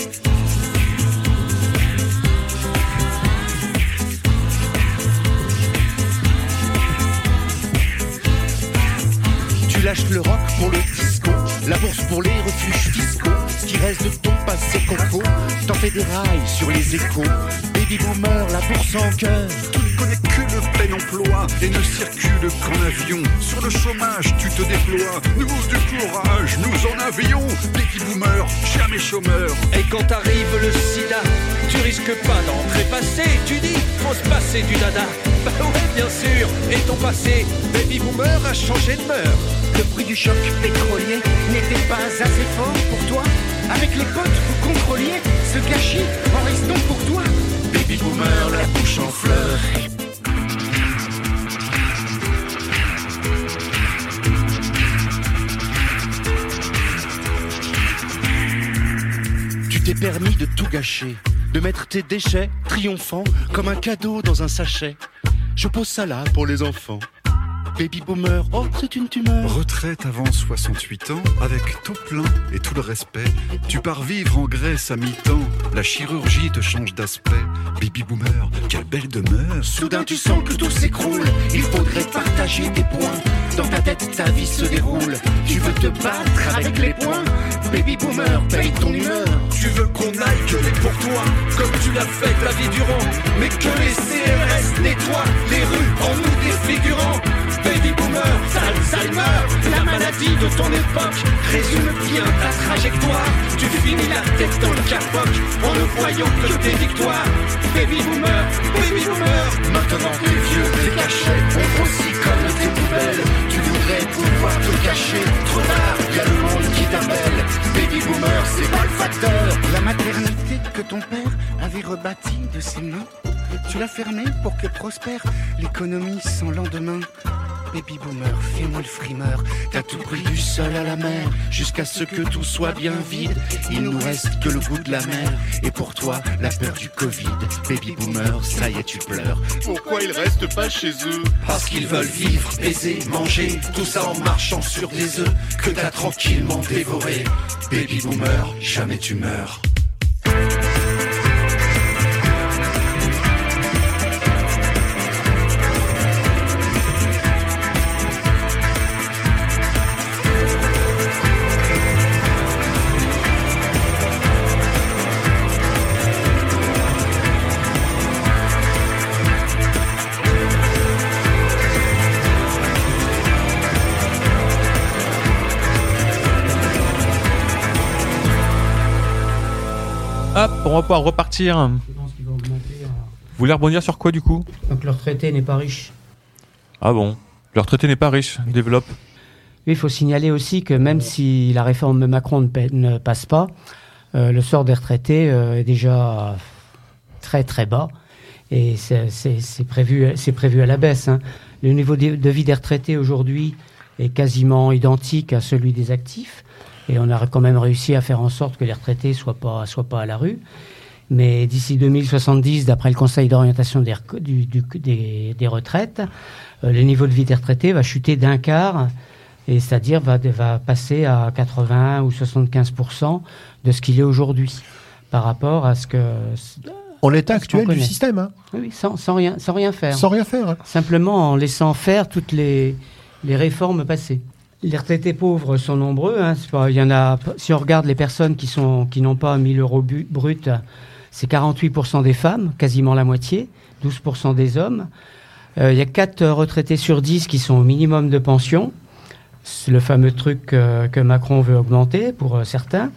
Tu lâches le rock pour le disco, la bourse pour les refuges fiscaux. Ce qui reste de ton passé confo, t'en fais des rails sur les échos. Baby boomer, la bourse en cœur. Tu ne connais que le plein emploi et ne circules qu'en avion. Sur le chômage, tu te déploies. Nous, du courage, nous en avions. Baby boomer, jamais chômeur. Et quand t'arrive le sida, tu risques pas d'en trépasser. Tu dis, faut se passer du dada. Bah ouais, bien sûr. Et ton passé, baby boomer, a changé de mœurs. Le bruit du choc pétrolier n'était pas assez fort pour toi. Avec les potes, vous contrôliez ce gâchis en restant pour toi. Baby boomer, la bouche en fleurs. Tu t'es permis de tout gâcher, de mettre tes déchets triomphants comme un cadeau dans un sachet. Je pose ça là pour les enfants. Baby boomer, oh c'est une tumeur. Retraite avant soixante-huit ans, avec tout plein et tout le respect. Tu pars vivre en Grèce à mi-temps, la chirurgie te change d'aspect. Baby boomer, quelle belle demeure. Soudain tu sens que tout s'écroule, il faudrait partager tes points. Dans ta tête ta vie se déroule, tu veux te battre avec les poings. Baby boomer, paye ton humeur. Tu veux qu'on aille gueuler pour toi, comme tu l'as fait la vie durant. Mais que les C R S nettoient les rues en nous défigurant. Baby boomer, Alzheimer, la maladie de ton époque résume bien ta trajectoire. Tu finis la tête dans le capoc en ne voyant que tes victoires. Baby boomer, baby boomer, maintenant t'es vieux, t'es caché. On grossit comme tes poubelles. Tu voudrais pouvoir te cacher. Trop tard, y'a le monde qui t'appelle. Baby boomer, c'est pas le facteur. La maternité que ton père avait rebâtie de ses mains, tu l'as fermée pour que prospère l'économie sans lendemain. Baby boomer, fais-moi le frimeur. T'as tout pris du sol à la mer, jusqu'à ce que tout soit bien vide. Il nous reste que le goût de la mer, et pour toi, la peur du Covid. Baby boomer, ça y est, tu pleures. Pourquoi ils restent pas chez eux? Parce qu'ils veulent vivre, baiser, manger, tout ça en marchant sur des œufs que t'as tranquillement dévoré. Baby boomer, jamais tu meurs. Hop, on va pouvoir repartir. Je pense qu'ils vont augmenter. euh. Vous voulez rebondir sur quoi du coup? Donc le retraité n'est pas riche. Ah bon? Le retraité n'est pas riche, développe. Oui, il faut signaler aussi que même si la réforme de Macron ne, pa- ne passe pas, euh, le sort des retraités euh, est déjà très très bas et c'est, c'est, c'est, prévu, c'est prévu à la baisse. Hein. Le niveau de, de vie des retraités aujourd'hui est quasiment identique à celui des actifs et on a quand même réussi à faire en sorte que les retraités ne soient pas, soient pas à la rue. Mais d'ici deux mille soixante-dix, d'après le Conseil d'orientation des, du, du, des, des retraites, euh, le niveau de vie des retraités va chuter d'un quart. Et c'est-à-dire va, va passer à quatre-vingts ou soixante-quinze pour cent de ce qu'il est aujourd'hui, par rapport à ce que... En l'état actuel du système. Hein. Oui, sans, sans, rien, sans rien faire. Sans rien faire. Hein. Simplement en laissant faire toutes les, les réformes passées. Les retraités pauvres sont nombreux. Hein. Pas, il y en a, si on regarde les personnes qui, sont, qui n'ont pas mille euros bu, bruts, c'est quarante-huit pour cent des femmes, quasiment la moitié, douze pour cent des hommes. Euh, il y a quatre retraités sur dix qui sont au minimum de pension. C'est le fameux truc euh, que Macron veut augmenter pour euh, certains.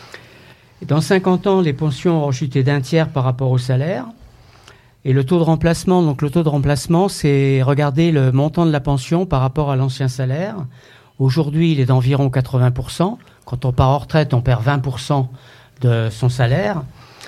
Et dans cinquante ans, les pensions auront chuté d'un tiers par rapport au salaire. Et le taux de remplacement, donc le taux de remplacement, c'est regarder le montant de la pension par rapport à l'ancien salaire. Aujourd'hui, il est d'environ quatre-vingts pour cent. Quand on part en retraite, on perd vingt pour cent de son salaire.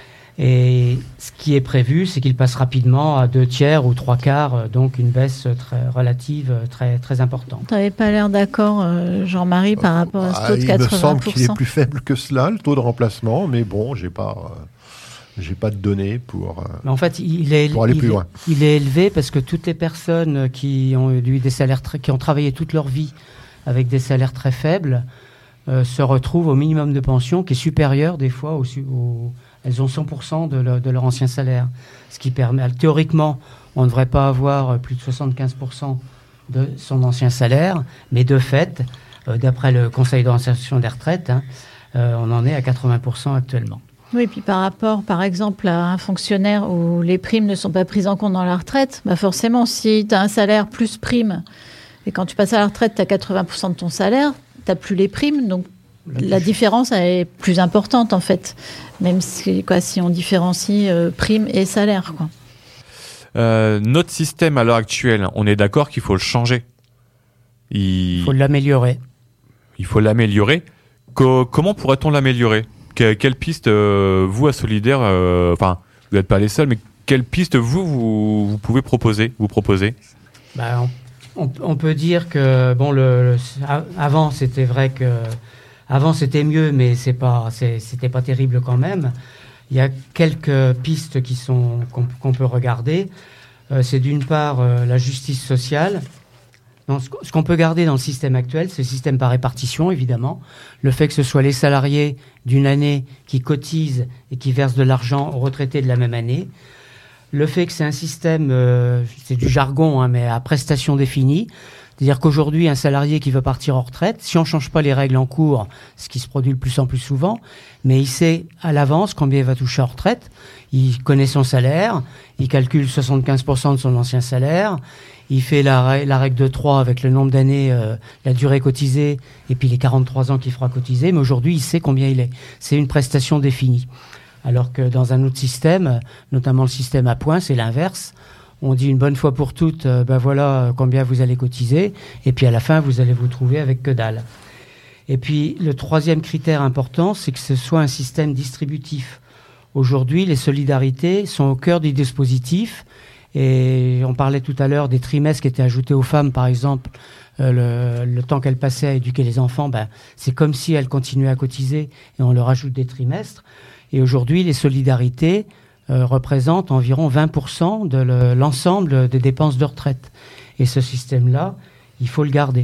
Et ce qui est prévu, c'est qu'il passe rapidement à deux tiers ou trois quarts, donc une baisse très relative très, très importante. Tu n'avais pas l'air d'accord, euh, Jean-Marie, par rapport à ce taux de quatre-vingts pour cent. Il me semble qu'il est plus faible que cela, le taux de remplacement, mais bon, j'ai pas, euh, j'ai pas de données pour, euh, mais en fait, il est, pour aller il plus est, loin. Il est élevé parce que toutes les personnes qui ont eu des salaires très, qui ont travaillé toute leur vie avec des salaires très faibles euh, se retrouvent au minimum de pension qui est supérieur des fois au, au elles ont cent pour cent de, le, de leur ancien salaire. Ce qui permet, théoriquement, on ne devrait pas avoir plus de soixante-quinze pour cent de son ancien salaire, mais de fait, euh, d'après le Conseil d'orientation des retraites, hein, euh, on en est à quatre-vingts pour cent actuellement. Oui, puis par rapport, par exemple, à un fonctionnaire où les primes ne sont pas prises en compte dans la retraite, bah forcément, si tu as un salaire plus prime, et quand tu passes à la retraite, tu as quatre-vingts pour cent de ton salaire, tu n'as plus les primes, donc la différence elle est plus importante en fait, même si, quoi, si on différencie euh, prime et salaire. Quoi. Euh, notre système à l'heure actuelle, on est d'accord qu'il faut le changer. Il faut l'améliorer. Il faut l'améliorer. Co- comment pourrait-on l'améliorer? que- Quelle piste, euh, vous à Solidaire, euh, enfin, vous n'êtes pas les seuls, mais quelle piste vous, vous, vous pouvez proposer, vous proposer? Bah, on, on, on peut dire que bon, le, le, avant c'était vrai que Avant, c'était mieux, mais c'est pas, c'est, c'était pas terrible quand même. Il y a quelques pistes qui sont, qu'on, qu'on peut regarder. Euh, c'est d'une part euh, la justice sociale. Donc, ce, ce qu'on peut garder dans le système actuel, c'est le système par répartition, évidemment. Le fait que ce soit les salariés d'une année qui cotisent et qui versent de l'argent aux retraités de la même année. Le fait que c'est un système, euh, c'est du jargon, hein, mais à prestations définies. C'est-à-dire qu'aujourd'hui, un salarié qui veut partir en retraite, si on ne change pas les règles en cours, ce qui se produit de plus en plus souvent, mais il sait à l'avance combien il va toucher en retraite, il connaît son salaire, il calcule soixante-quinze pour cent de son ancien salaire, il fait la, la règle de trois avec le nombre d'années, euh, la durée cotisée, et puis les quarante-trois ans qu'il fera cotiser, mais aujourd'hui, il sait combien il est. C'est une prestation définie. Alors que dans un autre système, notamment le système à points, c'est l'inverse. On dit une bonne fois pour toutes, euh, ben voilà combien vous allez cotiser, et puis à la fin, vous allez vous trouver avec que dalle. Et puis, le troisième critère important, c'est que ce soit un système distributif. Aujourd'hui, les solidarités sont au cœur du dispositif, et on parlait tout à l'heure des trimestres qui étaient ajoutés aux femmes, par exemple, euh, le, le temps qu'elles passaient à éduquer les enfants, ben, c'est comme si elles continuaient à cotiser, et on leur ajoute des trimestres. Et aujourd'hui, les solidarités Euh, représente environ vingt pour cent de le, l'ensemble des dépenses de retraite. Et ce système-là, il faut le garder.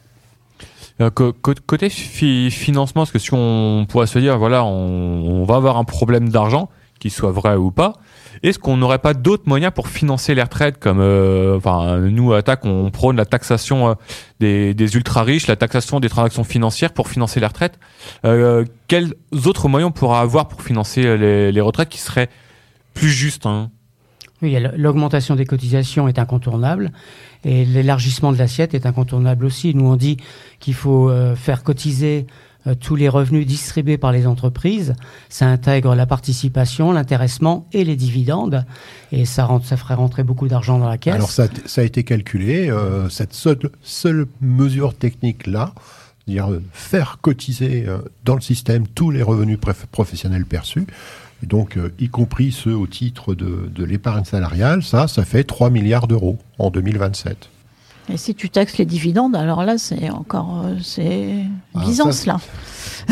Euh, co- côté fi- financement, parce que si on pourrait se dire, voilà, on, on va avoir un problème d'argent, qu'il soit vrai ou pas, est-ce qu'on n'aurait pas d'autres moyens pour financer les retraites, comme, euh, enfin, nous, à Attac, on prône la taxation euh, des, des ultra-riches, la taxation des transactions financières pour financer les retraites. Euh, quels autres moyens on pourra avoir pour financer les, les retraites qui seraient plus juste, hein. Oui, l'augmentation des cotisations est incontournable et l'élargissement de l'assiette est incontournable aussi. Nous, on dit qu'il faut euh, faire cotiser euh, tous les revenus distribués par les entreprises. Ça intègre la participation, l'intéressement et les dividendes. Et ça, rentre, ça ferait rentrer beaucoup d'argent dans la caisse. Alors ça, ça a été calculé. Euh, cette seule, seule mesure technique-là, c'est-à-dire euh, faire cotiser euh, dans le système tous les revenus préf- professionnels perçus, et donc euh, y compris ceux au titre de, de l'épargne salariale, ça, ça fait trois milliards d'euros en deux mille vingt-sept. Et si tu taxes les dividendes, alors là, c'est encore euh, c'est Byzance, ah, là.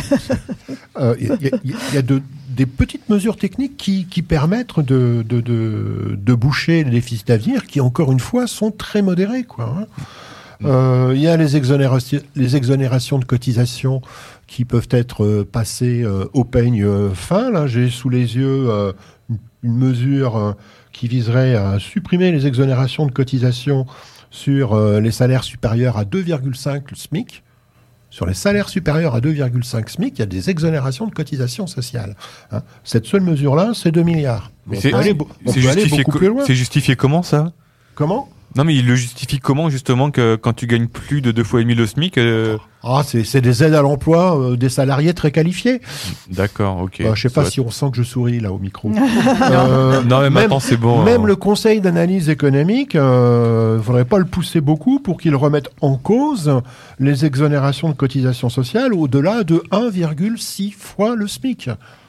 Il euh, y, y, y a de, des petites mesures techniques qui, qui permettent de, de, de, de boucher les déficits à venir, qui, encore une fois, sont très modérés, quoi. Hein. Il euh, y a les, exonérations, les exonérations de cotisations qui peuvent être euh, passées euh, au peigne euh, fin. Là, j'ai sous les yeux euh, une, une mesure euh, qui viserait à supprimer les exonérations de cotisations sur euh, les salaires supérieurs à deux virgule cinq le SMIC. Sur les salaires supérieurs à deux virgule cinq SMIC, il y a des exonérations de cotisations sociales. Hein. Cette seule mesure-là, c'est deux milliards. Mais on c'est, peut aller, on peut aller beaucoup co- plus loin. C'est justifié comment, ça ? Comment ? Non, mais il le justifie comment, justement, que quand tu gagnes plus de deux fois et demi le SMIC euh... Ah, c'est, c'est des aides à l'emploi euh, des salariés très qualifiés. D'accord, ok. Bah, je sais Ça pas va. si on sent que je souris, là, au micro. euh, non, mais maintenant, même, c'est bon. Même hein. le Conseil d'analyse économique, il euh, ne faudrait pas le pousser beaucoup pour qu'il remette en cause les exonérations de cotisations sociales au-delà de un virgule six fois le SMIC.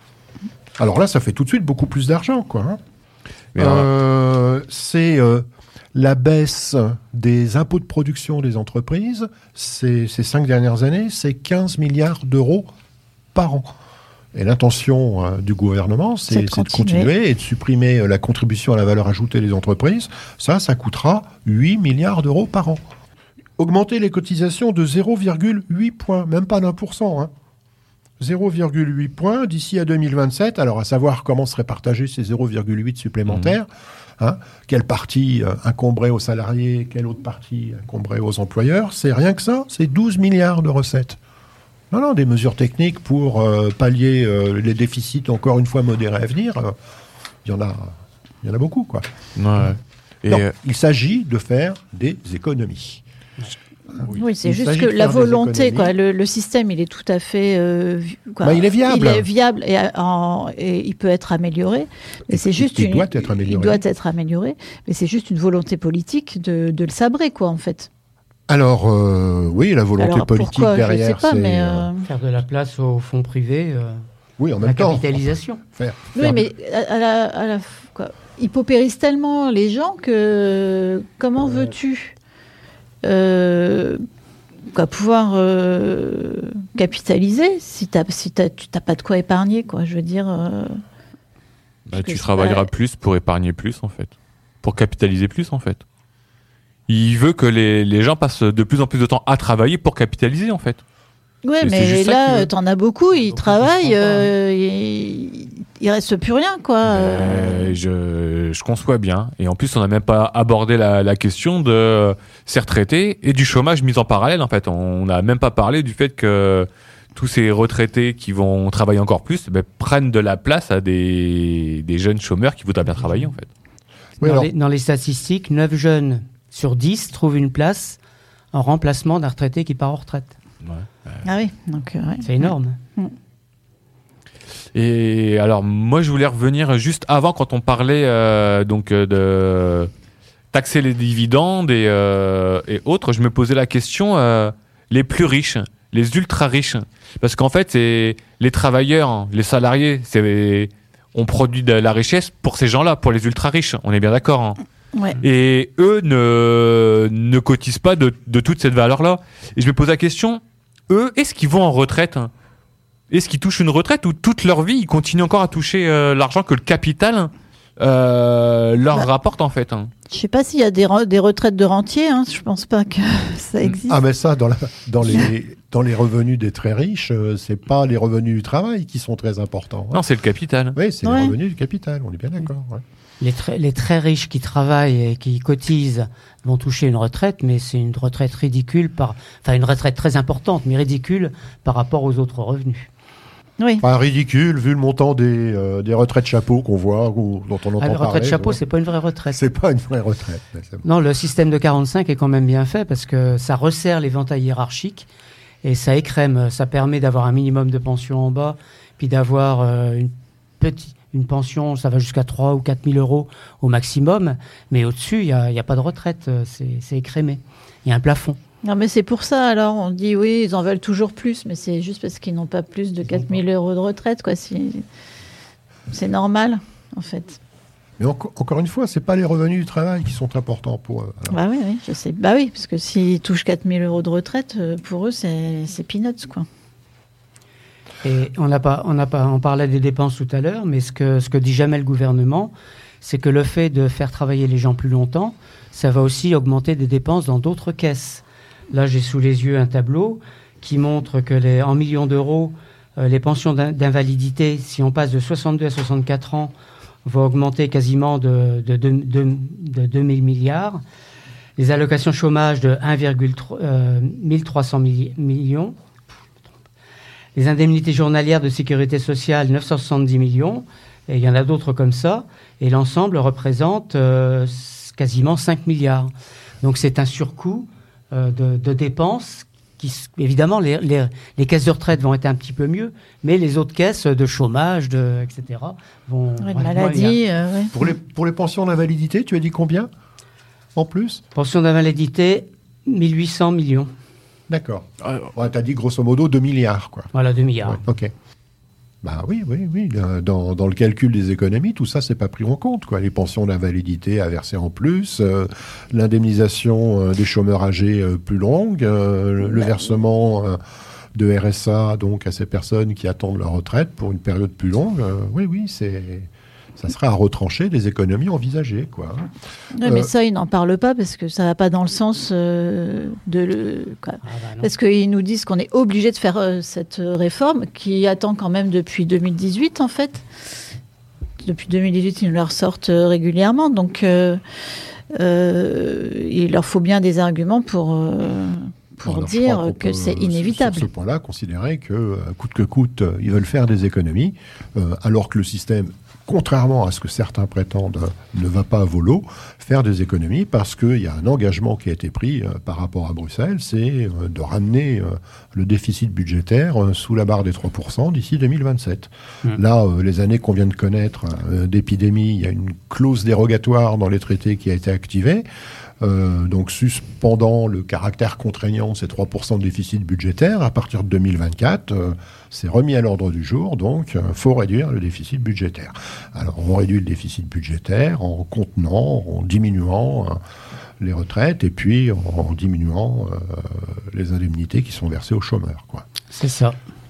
Alors là, ça fait tout de suite beaucoup plus d'argent, quoi. Hein. Mais euh, c'est... Euh, La baisse des impôts de production des entreprises, ces, ces cinq dernières années, c'est quinze milliards d'euros par an. Et l'intention euh, du gouvernement, c'est, c'est, de, c'est de continuer et de supprimer euh, la contribution à la valeur ajoutée des entreprises. Ça, ça coûtera huit milliards d'euros par an. Augmenter les cotisations de zéro virgule huit points, même pas d'un pour cent. Hein. zéro virgule huit points d'ici à deux mille vingt-sept. Alors, à savoir comment seraient partagés ces zéro virgule huit supplémentaires. Mmh. Hein, quelle partie euh, incomberait aux salariés, quelle autre partie incomberait aux employeurs. C'est rien que ça, c'est douze milliards de recettes. Non, non, des mesures techniques pour euh, pallier euh, les déficits encore une fois modérés à venir. Il euh, y en a, il y en a beaucoup, quoi. Ouais. Et Donc, euh... il s'agit de faire des économies. Oui, oui, c'est il juste que la volonté, quoi, le, le système, il est tout à fait, euh, quoi, bah, il est viable. Il est viable et, en, et il peut être amélioré. Mais c'est juste il une, doit être amélioré. Il doit être amélioré, mais c'est juste une volonté politique de, de le sabrer, quoi, en fait. Alors, euh, oui, la volonté Alors, politique pourquoi, derrière, je sais pas, c'est mais euh... faire de la place aux fonds privés. Euh... Oui, en même la temps. Capitalisation. Faire, oui, faire mais à, à la, à la, quoi, ils paupérisent tellement les gens que comment euh... veux-tu euh, quoi, pouvoir euh, capitaliser si, t'as, si t'as, tu n'as pas de quoi épargner, quoi. Je veux dire. Euh, bah, tu travailleras pas... plus pour épargner plus, en fait. Pour capitaliser plus, en fait. Il veut que les, les gens passent de plus en plus de temps à travailler pour capitaliser, en fait. Ouais, c'est, mais c'est là, t'en as beaucoup, ils beaucoup travaillent, euh, il, il reste plus rien, quoi. Euh, je, je conçois bien. Et en plus, on n'a même pas abordé la, la question de ces retraités et du chômage mis en parallèle, en fait. On n'a même pas parlé du fait que tous ces retraités qui vont travailler encore plus ben, prennent de la place à des, des jeunes chômeurs qui voudraient bien travailler, en fait. Oui, dans, alors... les, dans les statistiques, neuf jeunes sur dix trouvent une place en remplacement d'un retraité qui part en retraite. Ouais. Ah oui, donc euh, ouais. C'est énorme. Ouais. Et alors, moi, je voulais revenir juste avant, quand on parlait euh, donc de taxer les dividendes et, euh, et autres. Je me posais la question euh, les plus riches, les ultra riches, parce qu'en fait, c'est les travailleurs, les salariés, c'est on produit de la richesse pour ces gens-là, pour les ultra riches. On est bien d'accord. Hein. Ouais. Et eux ne ne cotisent pas de, de toute cette valeur-là. Et je me pose la question. Eux, est-ce qu'ils vont en retraite ? Est-ce qu'ils touchent une retraite ou toute leur vie, ils continuent encore à toucher euh, l'argent que le capital euh, leur bah, rapporte en fait hein. Je ne sais pas s'il y a des, re- des retraites de rentiers, hein. Je ne pense pas que ça existe. Ah mais ça, dans, la, dans, les, dans les revenus des très riches, euh, ce n'est pas les revenus du travail qui sont très importants. Hein. Non, c'est le capital. Oui, c'est ouais. les revenus du capital, on est bien d'accord. Ouais. Les, très, les très riches qui travaillent et qui cotisent vont toucher une retraite, mais c'est une retraite ridicule, par, enfin une retraite très importante, mais ridicule par rapport aux autres revenus. Oui. Enfin, ridicule vu le montant des, euh, des retraites chapeaux qu'on voit, ou, dont on entend ah, parler. La retraite chapeau, ouais. c'est pas une vraie retraite. C'est pas une vraie retraite. C'est non, le système de quarante-cinq est quand même bien fait parce que ça resserre l'éventail hiérarchique Et ça écrème, ça permet d'avoir un minimum de pension en bas, puis d'avoir euh, une petite une pension, ça va jusqu'à trois ou quatre mille euros au maximum, mais au-dessus, il n'y a, a pas de retraite, c'est, c'est écrémé. Il y a un plafond. Non, mais c'est pour ça, alors, on dit oui, ils en veulent toujours plus, mais c'est juste parce qu'ils n'ont pas plus de quatre mille euros de retraite, quoi. C'est, c'est normal, en fait. Mais en, encore une fois, ce n'est pas les revenus du travail qui sont importants pour eux. Alors. Bah oui, oui, je sais. Bah oui, parce que s'ils touchent quatre mille euros de retraite, pour eux, c'est, c'est peanuts, quoi. Et on n'a pas, on n'a pas, on parlait des dépenses tout à l'heure, mais ce que, ce que dit jamais le gouvernement, c'est que le fait de faire travailler les gens plus longtemps, ça va aussi augmenter des dépenses dans d'autres caisses. Là, j'ai sous les yeux un tableau qui montre que les, en millions d'euros, euh, les pensions d'invalidité, si on passe de soixante-deux à soixante-quatre ans, vont augmenter quasiment de, de, de, de, de deux mille milliards. Les allocations chômage de un virgule trois cents millions. Les indemnités journalières de sécurité sociale, neuf cent soixante-dix millions. Et il y en a d'autres comme ça. Et l'ensemble représente euh, quasiment cinq milliards. Donc c'est un surcoût euh, de, de dépenses. Qui, évidemment, les, les, les caisses de retraite vont être un petit peu mieux, mais les autres caisses de chômage, de, et cetera, vont... Ouais, de maladie, euh, ouais. Pour les, pour les pensions d'invalidité, tu as dit combien en plus ? Pensions d'invalidité, mille huit cents millions. D'accord. Ouais, tu as dit grosso modo deux milliards, quoi. Voilà, deux milliards. Ouais, ok. Bah oui, oui, oui. Dans, dans le calcul des économies, tout ça, c'est pas pris en compte, quoi. Les pensions d'invalidité à verser en plus, euh, l'indemnisation euh, des chômeurs âgés euh, plus longue, euh, le versement euh, de R S A donc à ces personnes qui attendent leur retraite pour une période plus longue. Euh, oui, oui, c'est... ça serait à retrancher des économies envisagées, quoi. Oui, euh, mais ça, ils n'en parlent pas parce que ça ne va pas dans le sens euh, de... Le, quoi. Ah bah parce qu'ils nous disent qu'on est obligé de faire euh, cette réforme qui attend quand même depuis deux mille dix-huit, en fait. Depuis deux mille dix-huit, ils nous la ressortent euh, régulièrement. Donc, euh, euh, il leur faut bien des arguments pour... Euh, pour Alors, dire que c'est inévitable. Sur ce point-là, considérer que, coûte que coûte, ils veulent faire des économies, euh, alors que le système, contrairement à ce que certains prétendent, ne va pas à volo, faire des économies parce qu'il y a un engagement qui a été pris euh, par rapport à Bruxelles, c'est euh, de ramener euh, le déficit budgétaire euh, sous la barre des trois pour cent d'ici deux mille vingt-sept. Mmh. Là, euh, les années qu'on vient de connaître euh, d'épidémie, il y a une clause dérogatoire dans les traités qui a été activée. Euh, donc suspendant le caractère contraignant de ces trois pour cent de déficit budgétaire, à partir de deux mille vingt-quatre, euh, c'est remis à l'ordre du jour, donc il euh, faut réduire le déficit budgétaire. Alors on réduit le déficit budgétaire en contenant, en diminuant euh, les retraites et puis en, en diminuant euh, les indemnités qui sont versées aux chômeurs, quoi. C'est ça.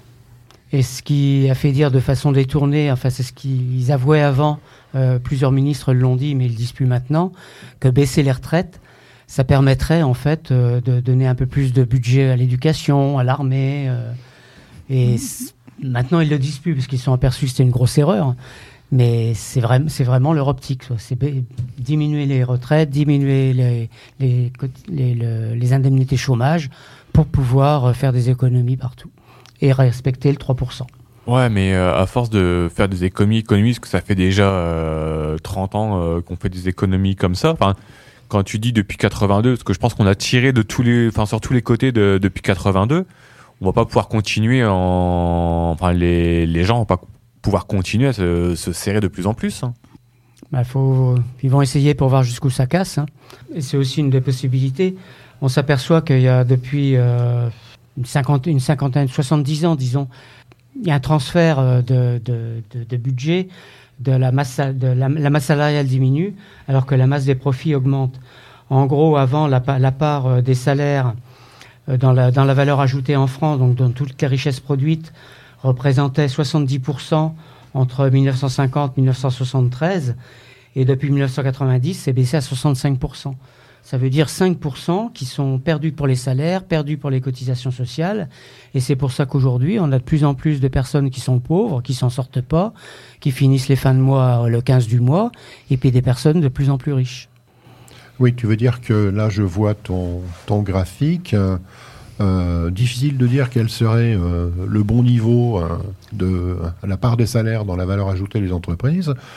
Et ce qui a fait dire de façon détournée, enfin c'est ce qu'ils avouaient avant, euh, plusieurs ministres l'ont dit, mais ils le disent plus maintenant, que baisser les retraites, ça permettrait en fait euh, de donner un peu plus de budget à l'éducation, à l'armée. Euh, et maintenant ils le disent plus parce qu'ils sont aperçus que c'était une grosse erreur. Mais c'est, vrai, c'est vraiment leur optique. Soit. C'est b- diminuer les retraites, diminuer les, les, les, les, les indemnités chômage pour pouvoir faire des économies partout. Et respecter le trois pour cent. Ouais, mais euh, à force de faire des économies, économies, parce que ça fait déjà euh, trente ans euh, qu'on fait des économies comme ça. Enfin, quand tu dis depuis quatre-vingt-deux, parce que je pense qu'on a tiré de tous les, enfin sur tous les côtés de, depuis quatre-vingt-deux, on va pas pouvoir continuer en, enfin les les gens vont pas pouvoir continuer à se, se serrer de plus en plus. Hein. Bah, faut, ils vont essayer pour voir jusqu'où ça casse. Hein. Et c'est aussi une des possibilités. On s'aperçoit qu'il y a depuis euh, Une cinquantaine, une cinquantaine, soixante-dix ans, disons, il y a un transfert de, de, de, de budget, de la masse, de la, la masse salariale diminue, alors que la masse des profits augmente. En gros, avant, la, la part des salaires dans la, dans la valeur ajoutée en France, donc dans toutes les richesses produites, représentait soixante-dix pour cent entre dix-neuf cent cinquante et dix-neuf cent soixante-treize, et depuis dix-neuf cent quatre-vingt-dix, c'est baissé à soixante-cinq pour cent. Ça veut dire cinq pour cent qui sont perdus pour les salaires, perdus pour les cotisations sociales. Et c'est pour ça qu'aujourd'hui, on a de plus en plus de personnes qui sont pauvres, qui s'en sortent pas, qui finissent les fins de mois le quinze du mois, et puis des personnes de plus en plus riches. Oui, tu veux dire que là, je vois ton, ton graphique. Euh, euh, difficile de dire quel serait euh, le bon niveau euh, de la part des salaires dans la valeur ajoutée des entreprises.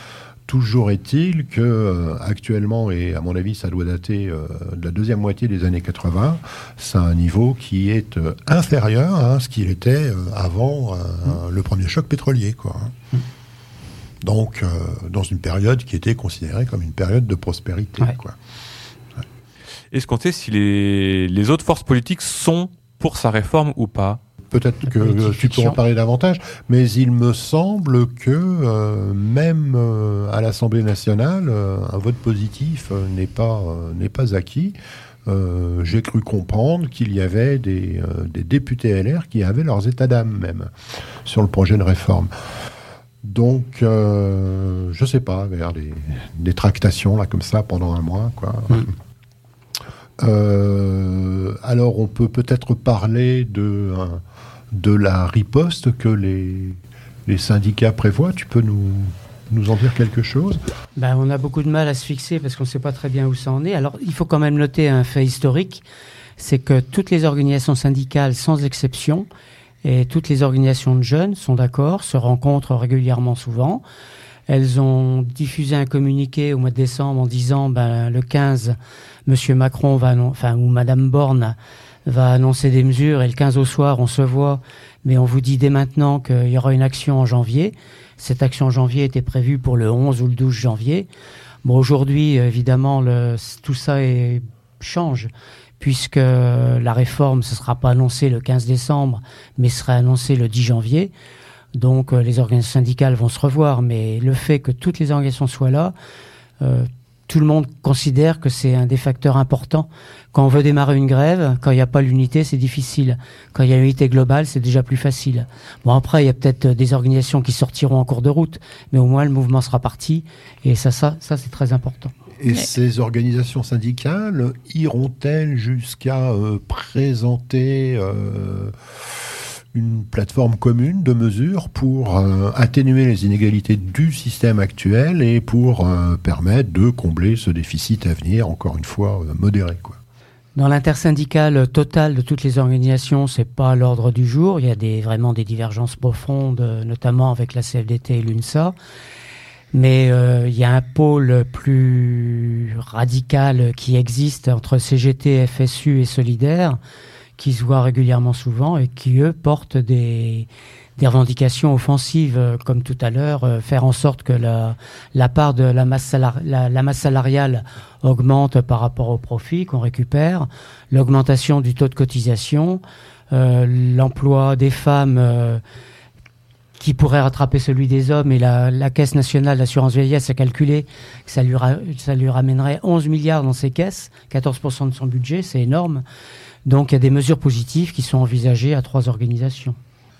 toujours est-il que euh, actuellement, et à mon avis ça doit dater euh, de la deuxième moitié des années quatre-vingts, c'est un niveau qui est euh, inférieur à ce qu'il était euh, avant euh, mmh. le premier choc pétrolier, quoi. Mmh. Donc, euh, dans une période qui était considérée comme une période de prospérité, ouais. quoi. Ouais. Est-ce qu'on sait si les, les autres forces politiques sont pour sa réforme ou pas ? Peut-être que tu peux en parler davantage, mais il me semble que euh, même euh, à l'Assemblée nationale, euh, un vote positif euh, n'est pas, euh, n'est pas acquis. Euh, j'ai cru comprendre qu'il y avait des, euh, des députés L R qui avaient leurs états d'âme même sur le projet de réforme. Donc, euh, je sais pas, vers des, des tractations là comme ça pendant un mois, quoi. Mmh. Euh, alors, on peut peut-être parler de, de la riposte que les, les syndicats prévoient. Tu peux nous, nous en dire quelque chose ? Ben, on a beaucoup de mal à se fixer parce qu'on ne sait pas très bien où ça en est. Alors, il faut quand même noter un fait historique, c'est que toutes les organisations syndicales, sans exception, et toutes les organisations de jeunes sont d'accord, se rencontrent régulièrement souvent. Elles ont diffusé un communiqué au mois de décembre en disant ben, le quinze, Monsieur Macron va annon- enfin, ou Madame Borne va annoncer des mesures et le quinze au soir, on se voit, mais on vous dit dès maintenant qu'il y aura une action en janvier. Cette action en janvier était prévue pour le onze ou le douze janvier. Bon, aujourd'hui, évidemment, le, tout ça est, change, puisque la réforme, ce ne sera pas annoncé le quinze décembre, mais sera annoncé le dix janvier. Donc euh, les organisations syndicales vont se revoir, mais le fait que toutes les organisations soient là, euh, tout le monde considère que c'est un des facteurs importants. Quand on veut démarrer une grève, quand il n'y a pas l'unité, c'est difficile. Quand il y a l'unité globale, c'est déjà plus facile. Bon, après, il y a peut-être des organisations qui sortiront en cours de route, mais au moins le mouvement sera parti, et ça, ça, ça c'est très important. Et ces organisations syndicales iront-elles jusqu'à euh, présenter euh, une plateforme commune de mesures pour euh, atténuer les inégalités du système actuel et pour euh, permettre de combler ce déficit à venir, encore une fois, euh, modéré, quoi. Dans l'intersyndicale totale de toutes les organisations, c'est pas à l'ordre du jour. Il y a des, vraiment des divergences profondes, notamment avec la C F D T et l'UNSA. Mais euh, il y a un pôle plus radical qui existe entre C G T, F S U et Solidaires, qui se voient régulièrement souvent et qui, eux, portent des, des revendications offensives, euh, comme tout à l'heure, euh, faire en sorte que la, la part de la masse, salari- la, la masse salariale augmente par rapport au profit qu'on récupère, l'augmentation du taux de cotisation, euh, l'emploi des femmes euh, qui pourrait rattraper celui des hommes, et la, la Caisse nationale d'assurance vieillesse a calculé que ça lui, ra- ça lui ramènerait onze milliards dans ses caisses, quatorze pour cent de son budget, c'est énorme. Donc il y a des mesures positives qui sont envisagées à trois organisations.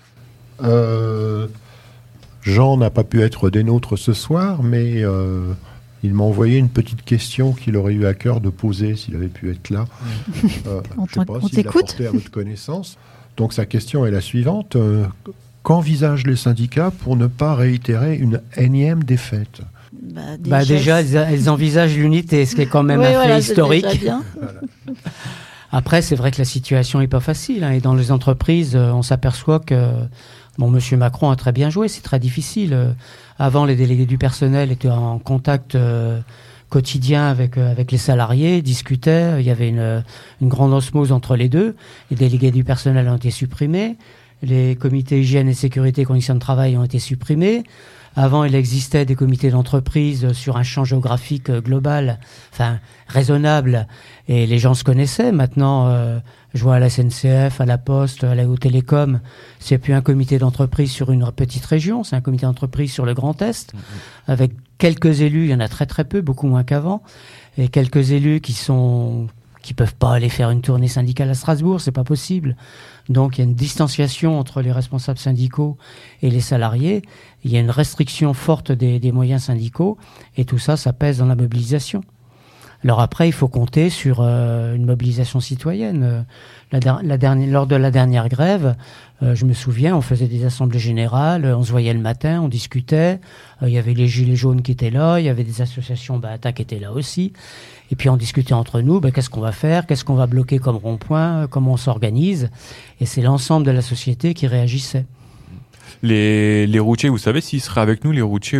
Euh, Jean n'a pas pu être des nôtres ce soir, mais euh, il m'a envoyé une petite question qu'il aurait eu à cœur de poser s'il avait pu être là. Euh, on je ne sais pas on s'il l'a t'écoute porté à votre connaissance. Donc sa question est la suivante. Euh, qu'envisagent les syndicats pour ne pas réitérer une énième défaite ? Bah, déjà, bah déjà elles, elles envisagent l'unité, ce qui est quand même oui, un voilà, fait c'est historique. déjà bien. Voilà. Après, c'est vrai que la situation n'est pas facile, hein, et dans les entreprises, euh, on s'aperçoit que bon, Monsieur Macron a très bien joué, c'est très difficile. Euh, avant, les délégués du personnel étaient en contact euh, quotidien avec, euh, avec les salariés, discutaient, il y avait une, une grande osmose entre les deux. Les délégués du personnel ont été supprimés, les comités hygiène et sécurité conditions de travail ont été supprimés. Avant, il existait des comités d'entreprise sur un champ géographique global, enfin raisonnable, et les gens se connaissaient. Maintenant, euh, je vois à la S N C F, à la Poste, à la Haute Télécom, c'est plus un comité d'entreprise sur une petite région, c'est un comité d'entreprise sur le Grand Est, mmh. avec quelques élus, il y en a très très peu, beaucoup moins qu'avant, et quelques élus qui sont qui peuvent pas aller faire une tournée syndicale à Strasbourg, c'est pas possible. Donc il y a une distanciation entre les responsables syndicaux et les salariés. Il y a une restriction forte des, des moyens syndicaux, et tout ça, ça pèse dans la mobilisation. Alors après, il faut compter sur euh, une mobilisation citoyenne. Euh, la, la dernière, lors de la dernière grève, euh, je me souviens, on faisait des assemblées générales, on se voyait le matin, on discutait. Euh, il y avait les Gilets jaunes qui étaient là, il y avait des associations Bata qui étaient là aussi. Et puis on discutait entre nous, ben, qu'est-ce qu'on va faire, qu'est-ce qu'on va bloquer comme rond-point, comment on s'organise. Et c'est l'ensemble de la société qui réagissait. Les, les routiers, vous savez s'ils seraient avec nous, les routiers ou pas ?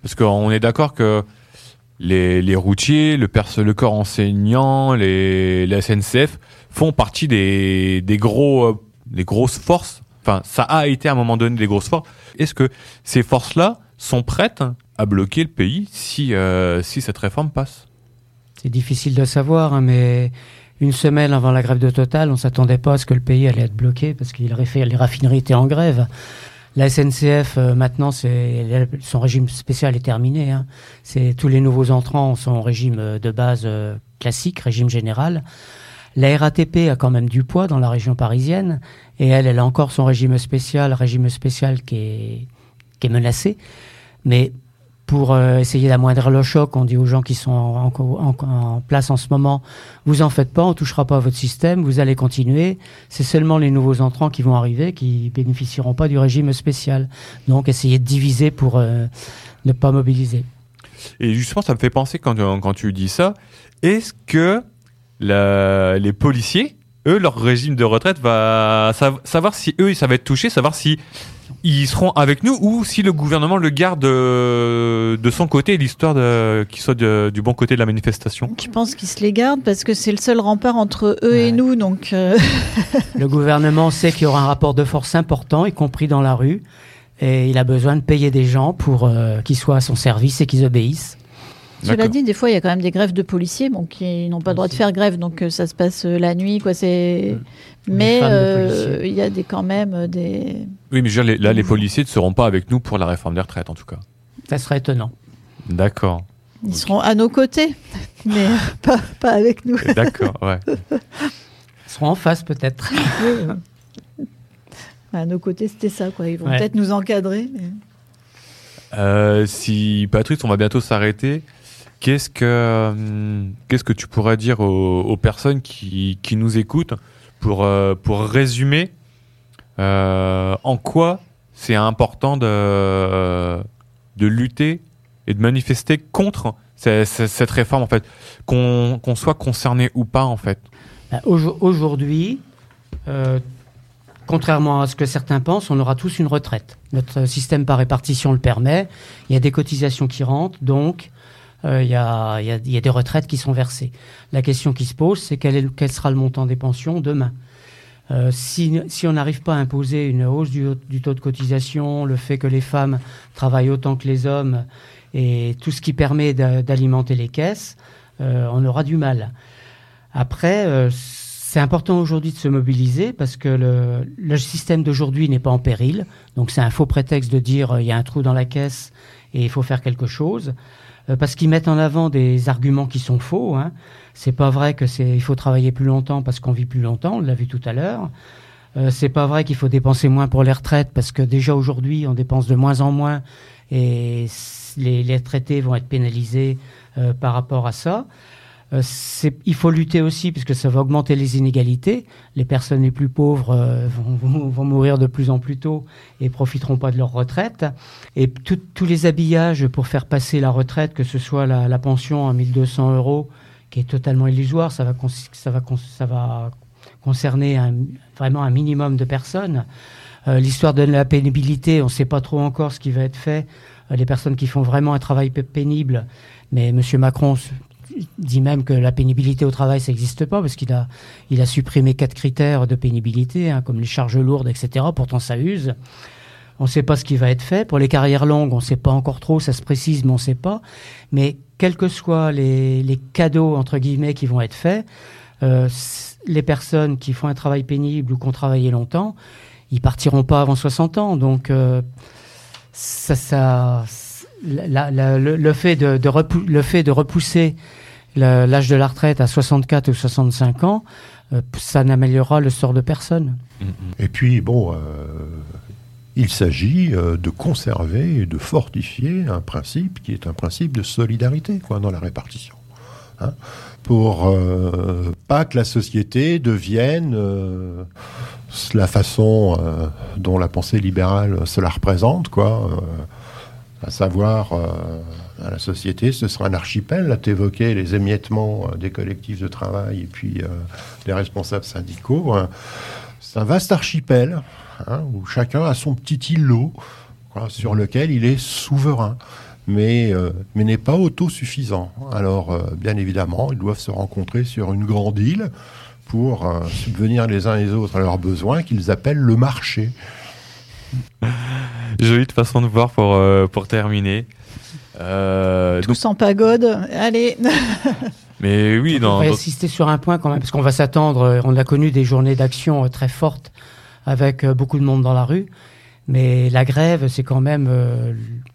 Parce qu'on est d'accord que les, les routiers, le, perso, le corps enseignant, les, les S N C F font partie des, des, gros, euh, des grosses forces. Enfin, ça a été à un moment donné des grosses forces. Est-ce que ces forces-là sont prêtes à bloquer le pays si, euh, si cette réforme passe ? C'est difficile de savoir, hein, mais une semaine avant la grève de Total, on ne s'attendait pas à ce que le pays allait être bloqué parce que les raffineries étaient en grève. La S N C F, euh, maintenant, c'est, son régime spécial est terminé. Hein. C'est, tous les nouveaux entrants sont en régime de base euh, classique, régime général. La R A T P a quand même du poids dans la région parisienne et elle, elle a encore son régime spécial, régime spécial qui est, qui est menacé. Mais pour euh, essayer d'amoindrir le choc, on dit aux gens qui sont en, en, en, en place en ce moment, vous en faites pas, on touchera pas à votre système, vous allez continuer. C'est seulement les nouveaux entrants qui vont arriver qui bénéficieront pas du régime spécial. Donc, essayez de diviser pour euh, ne pas mobiliser. Et justement, ça me fait penser quand, quand tu dis ça, est-ce que la, les policiers, eux, leur régime de retraite va sav- savoir si eux, ça va être touché, savoir si ils seront avec nous ou si le gouvernement le garde de, de son côté, l'histoire de, qu'il soit de, du bon côté de la manifestation. Je pense qu'ils se les gardent parce que c'est le seul rempart entre eux ouais. et nous. Donc euh... Le gouvernement sait qu'il y aura un rapport de force important, y compris dans la rue, et il a besoin de payer des gens pour euh, qu'ils soient à son service et qu'ils obéissent. Cela D'accord. dit, des fois, il y a quand même des grèves de policiers bon, qui n'ont pas le droit de faire grève, donc euh, ça se passe euh, la nuit. Quoi, c'est... Mmh. Mais il euh, y a des, quand même des... Oui, mais je veux dire, les, là, les policiers ne seront pas avec nous pour la réforme des retraites, en tout cas. Ça serait étonnant. D'accord. Ils okay. seront à nos côtés, mais pas, pas avec nous. D'accord, ouais. Ils seront en face, peut-être. Oui. À nos côtés, c'était ça, quoi. Ils vont ouais. peut-être nous encadrer. Mais... Euh, si, Patrice, on va bientôt s'arrêter. Qu'est-ce que, hum, qu'est-ce que tu pourrais dire aux, aux personnes qui, qui nous écoutent pour, euh, pour résumer euh, en quoi c'est important de, euh, de lutter et de manifester contre cette, cette réforme, en fait, qu'on, qu'on soit concerné ou pas, en fait. Aujourd'hui, euh, contrairement à ce que certains pensent, on aura tous une retraite. Notre système par répartition le permet. Il y a des cotisations qui rentrent, donc il euh, y, y, a, y a des retraites qui sont versées. La question qui se pose, c'est quel, est, quel sera le montant des pensions demain. Euh, si, si on n'arrive pas à imposer une hausse du, du taux de cotisation, le fait que les femmes travaillent autant que les hommes et tout ce qui permet d'a, d'alimenter les caisses, euh, on aura du mal. Après, euh, c'est important aujourd'hui de se mobiliser parce que le, le système d'aujourd'hui n'est pas en péril. Donc c'est un faux prétexte de dire il euh, y a un trou dans la caisse et il faut faire quelque chose. Euh, parce qu'ils mettent en avant des arguments qui sont faux. Hein. C'est pas vrai que c'est il faut travailler plus longtemps parce qu'on vit plus longtemps. On l'a vu tout à l'heure. Euh, c'est pas vrai qu'il faut dépenser moins pour les retraites parce que déjà aujourd'hui on dépense de moins en moins et les, les retraités vont être pénalisés euh, par rapport à ça. Euh, c'est, il faut lutter aussi puisque ça va augmenter les inégalités. Les personnes les plus pauvres euh, vont, vont, vont mourir de plus en plus tôt et profiteront pas de leur retraite. Et tout, tous les habillages pour faire passer la retraite, que ce soit la, la pension à mille deux cents euros, qui est totalement illusoire, ça va, cons- ça va, cons- ça va concerner un, vraiment un minimum de personnes. Euh, l'histoire de la pénibilité, on ne sait pas trop encore ce qui va être fait. Euh, les personnes qui font vraiment un travail p- pénible, mais M. Macron dit même que la pénibilité au travail, ça n'existe pas, parce qu'il a, il a supprimé quatre critères de pénibilité, hein, comme les charges lourdes, et cetera. Pourtant, ça use. On ne sait pas ce qui va être fait. Pour les carrières longues, on ne sait pas encore trop, ça se précise, mais on ne sait pas. Mais quels que soient les, les cadeaux, entre guillemets, qui vont être faits, euh, les personnes qui font un travail pénible ou qui ont travaillé longtemps, ils partiront pas avant soixante ans. Donc, euh, ça, ça, la, la, le, le, fait de, de repou- le fait de repousser le, l'âge de la retraite à soixante-quatre ou soixante-cinq ans, euh, ça n'améliorera le sort de personne. Et puis, bon, euh, il s'agit euh, de conserver et de fortifier un principe qui est un principe de solidarité, quoi, dans la répartition. Hein, pour euh, pas que la société devienne euh, la façon euh, dont la pensée libérale se la représente, quoi. Euh, à savoir, euh, la société, ce sera un archipel. Là, t'évoquais les émiettements euh, des collectifs de travail et puis euh, des responsables syndicaux. Hein. C'est un vaste archipel, hein, où chacun a son petit îlot, quoi, sur lequel il est souverain. mais, euh, mais n'est pas autosuffisant. Alors, euh, bien évidemment, ils doivent se rencontrer sur une grande île pour euh, subvenir les uns les autres à leurs besoins, qu'ils appellent le marché. Jolie façon de voir pour, euh, pour terminer. Euh, Tous donc... en pagode, allez. Mais oui, on va insister sur un point quand même, parce qu'on va s'attendre, on a connu des journées d'action très fortes avec beaucoup de monde dans la rue, mais la grève, c'est quand même euh,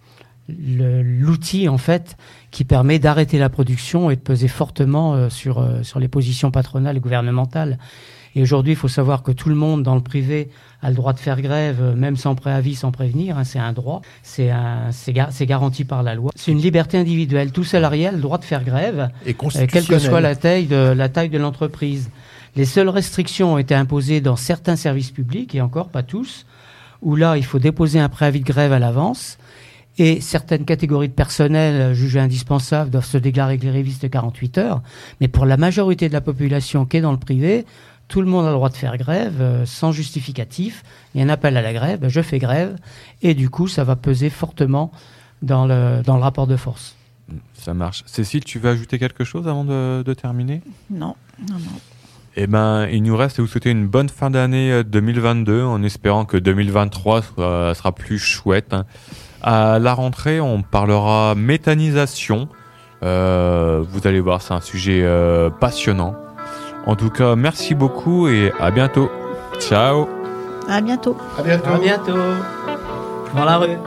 le, l'outil en fait qui permet d'arrêter la production et de peser fortement euh, sur, euh, sur les positions patronales et gouvernementales. Et aujourd'hui, il faut savoir que tout le monde dans le privé a le droit de faire grève, même sans préavis, sans prévenir. Hein, c'est un droit, c'est, un, c'est, gar- c'est garanti par la loi. C'est une liberté individuelle. Tout salarié a le droit de faire grève, et euh, quelle que soit la taille de, la taille de l'entreprise. Les seules restrictions ont été imposées dans certains services publics, et encore pas tous, où là, il faut déposer un préavis de grève à l'avance. Et certaines catégories de personnel jugées indispensables doivent se déclarer grévistes quarante-huit heures. Mais pour la majorité de la population qui est dans le privé, tout le monde a le droit de faire grève euh, sans justificatif. Il y a un appel à la grève, je fais grève. Et du coup, ça va peser fortement dans le, dans le rapport de force. Ça marche. Cécile, tu veux ajouter quelque chose avant de, de terminer ? Non, non, non. Eh ben, il nous reste à vous souhaiter une bonne fin d'année deux mille vingt-deux, en espérant que deux mille vingt-trois sera, sera plus chouette. Hein. À la rentrée, on parlera méthanisation. Euh, vous allez voir, c'est un sujet euh, passionnant. En tout cas, merci beaucoup et à bientôt. Ciao. À bientôt. À bientôt. À bientôt. Dans la rue.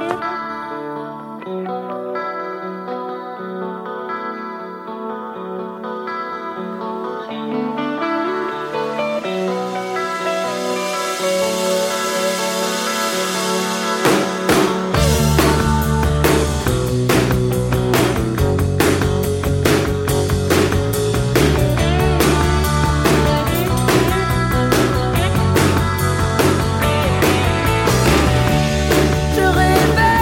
Je rêvais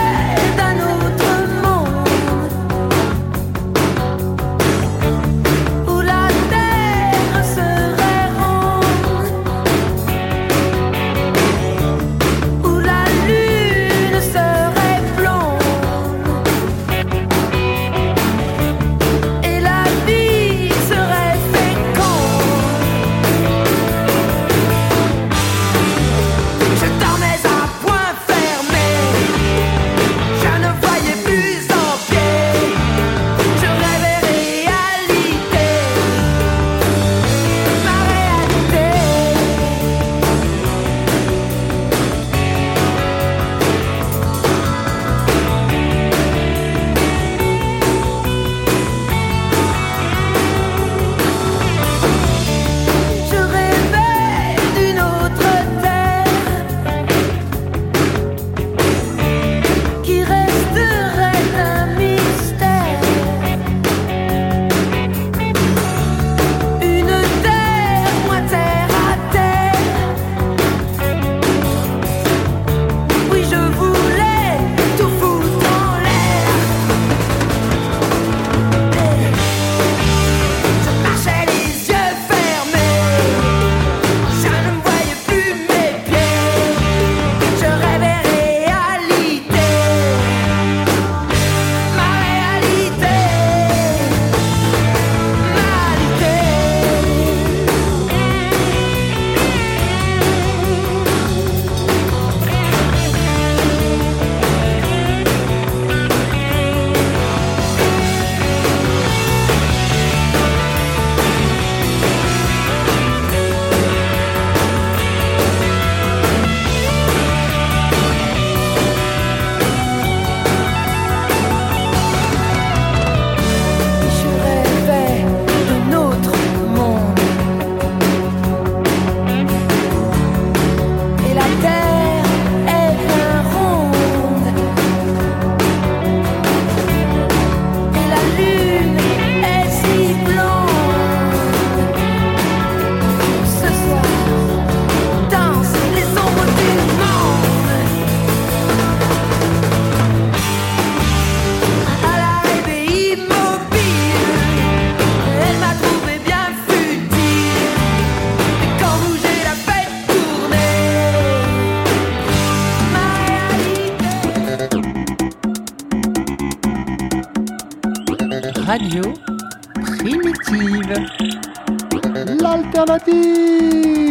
radio primitive. L'alternative.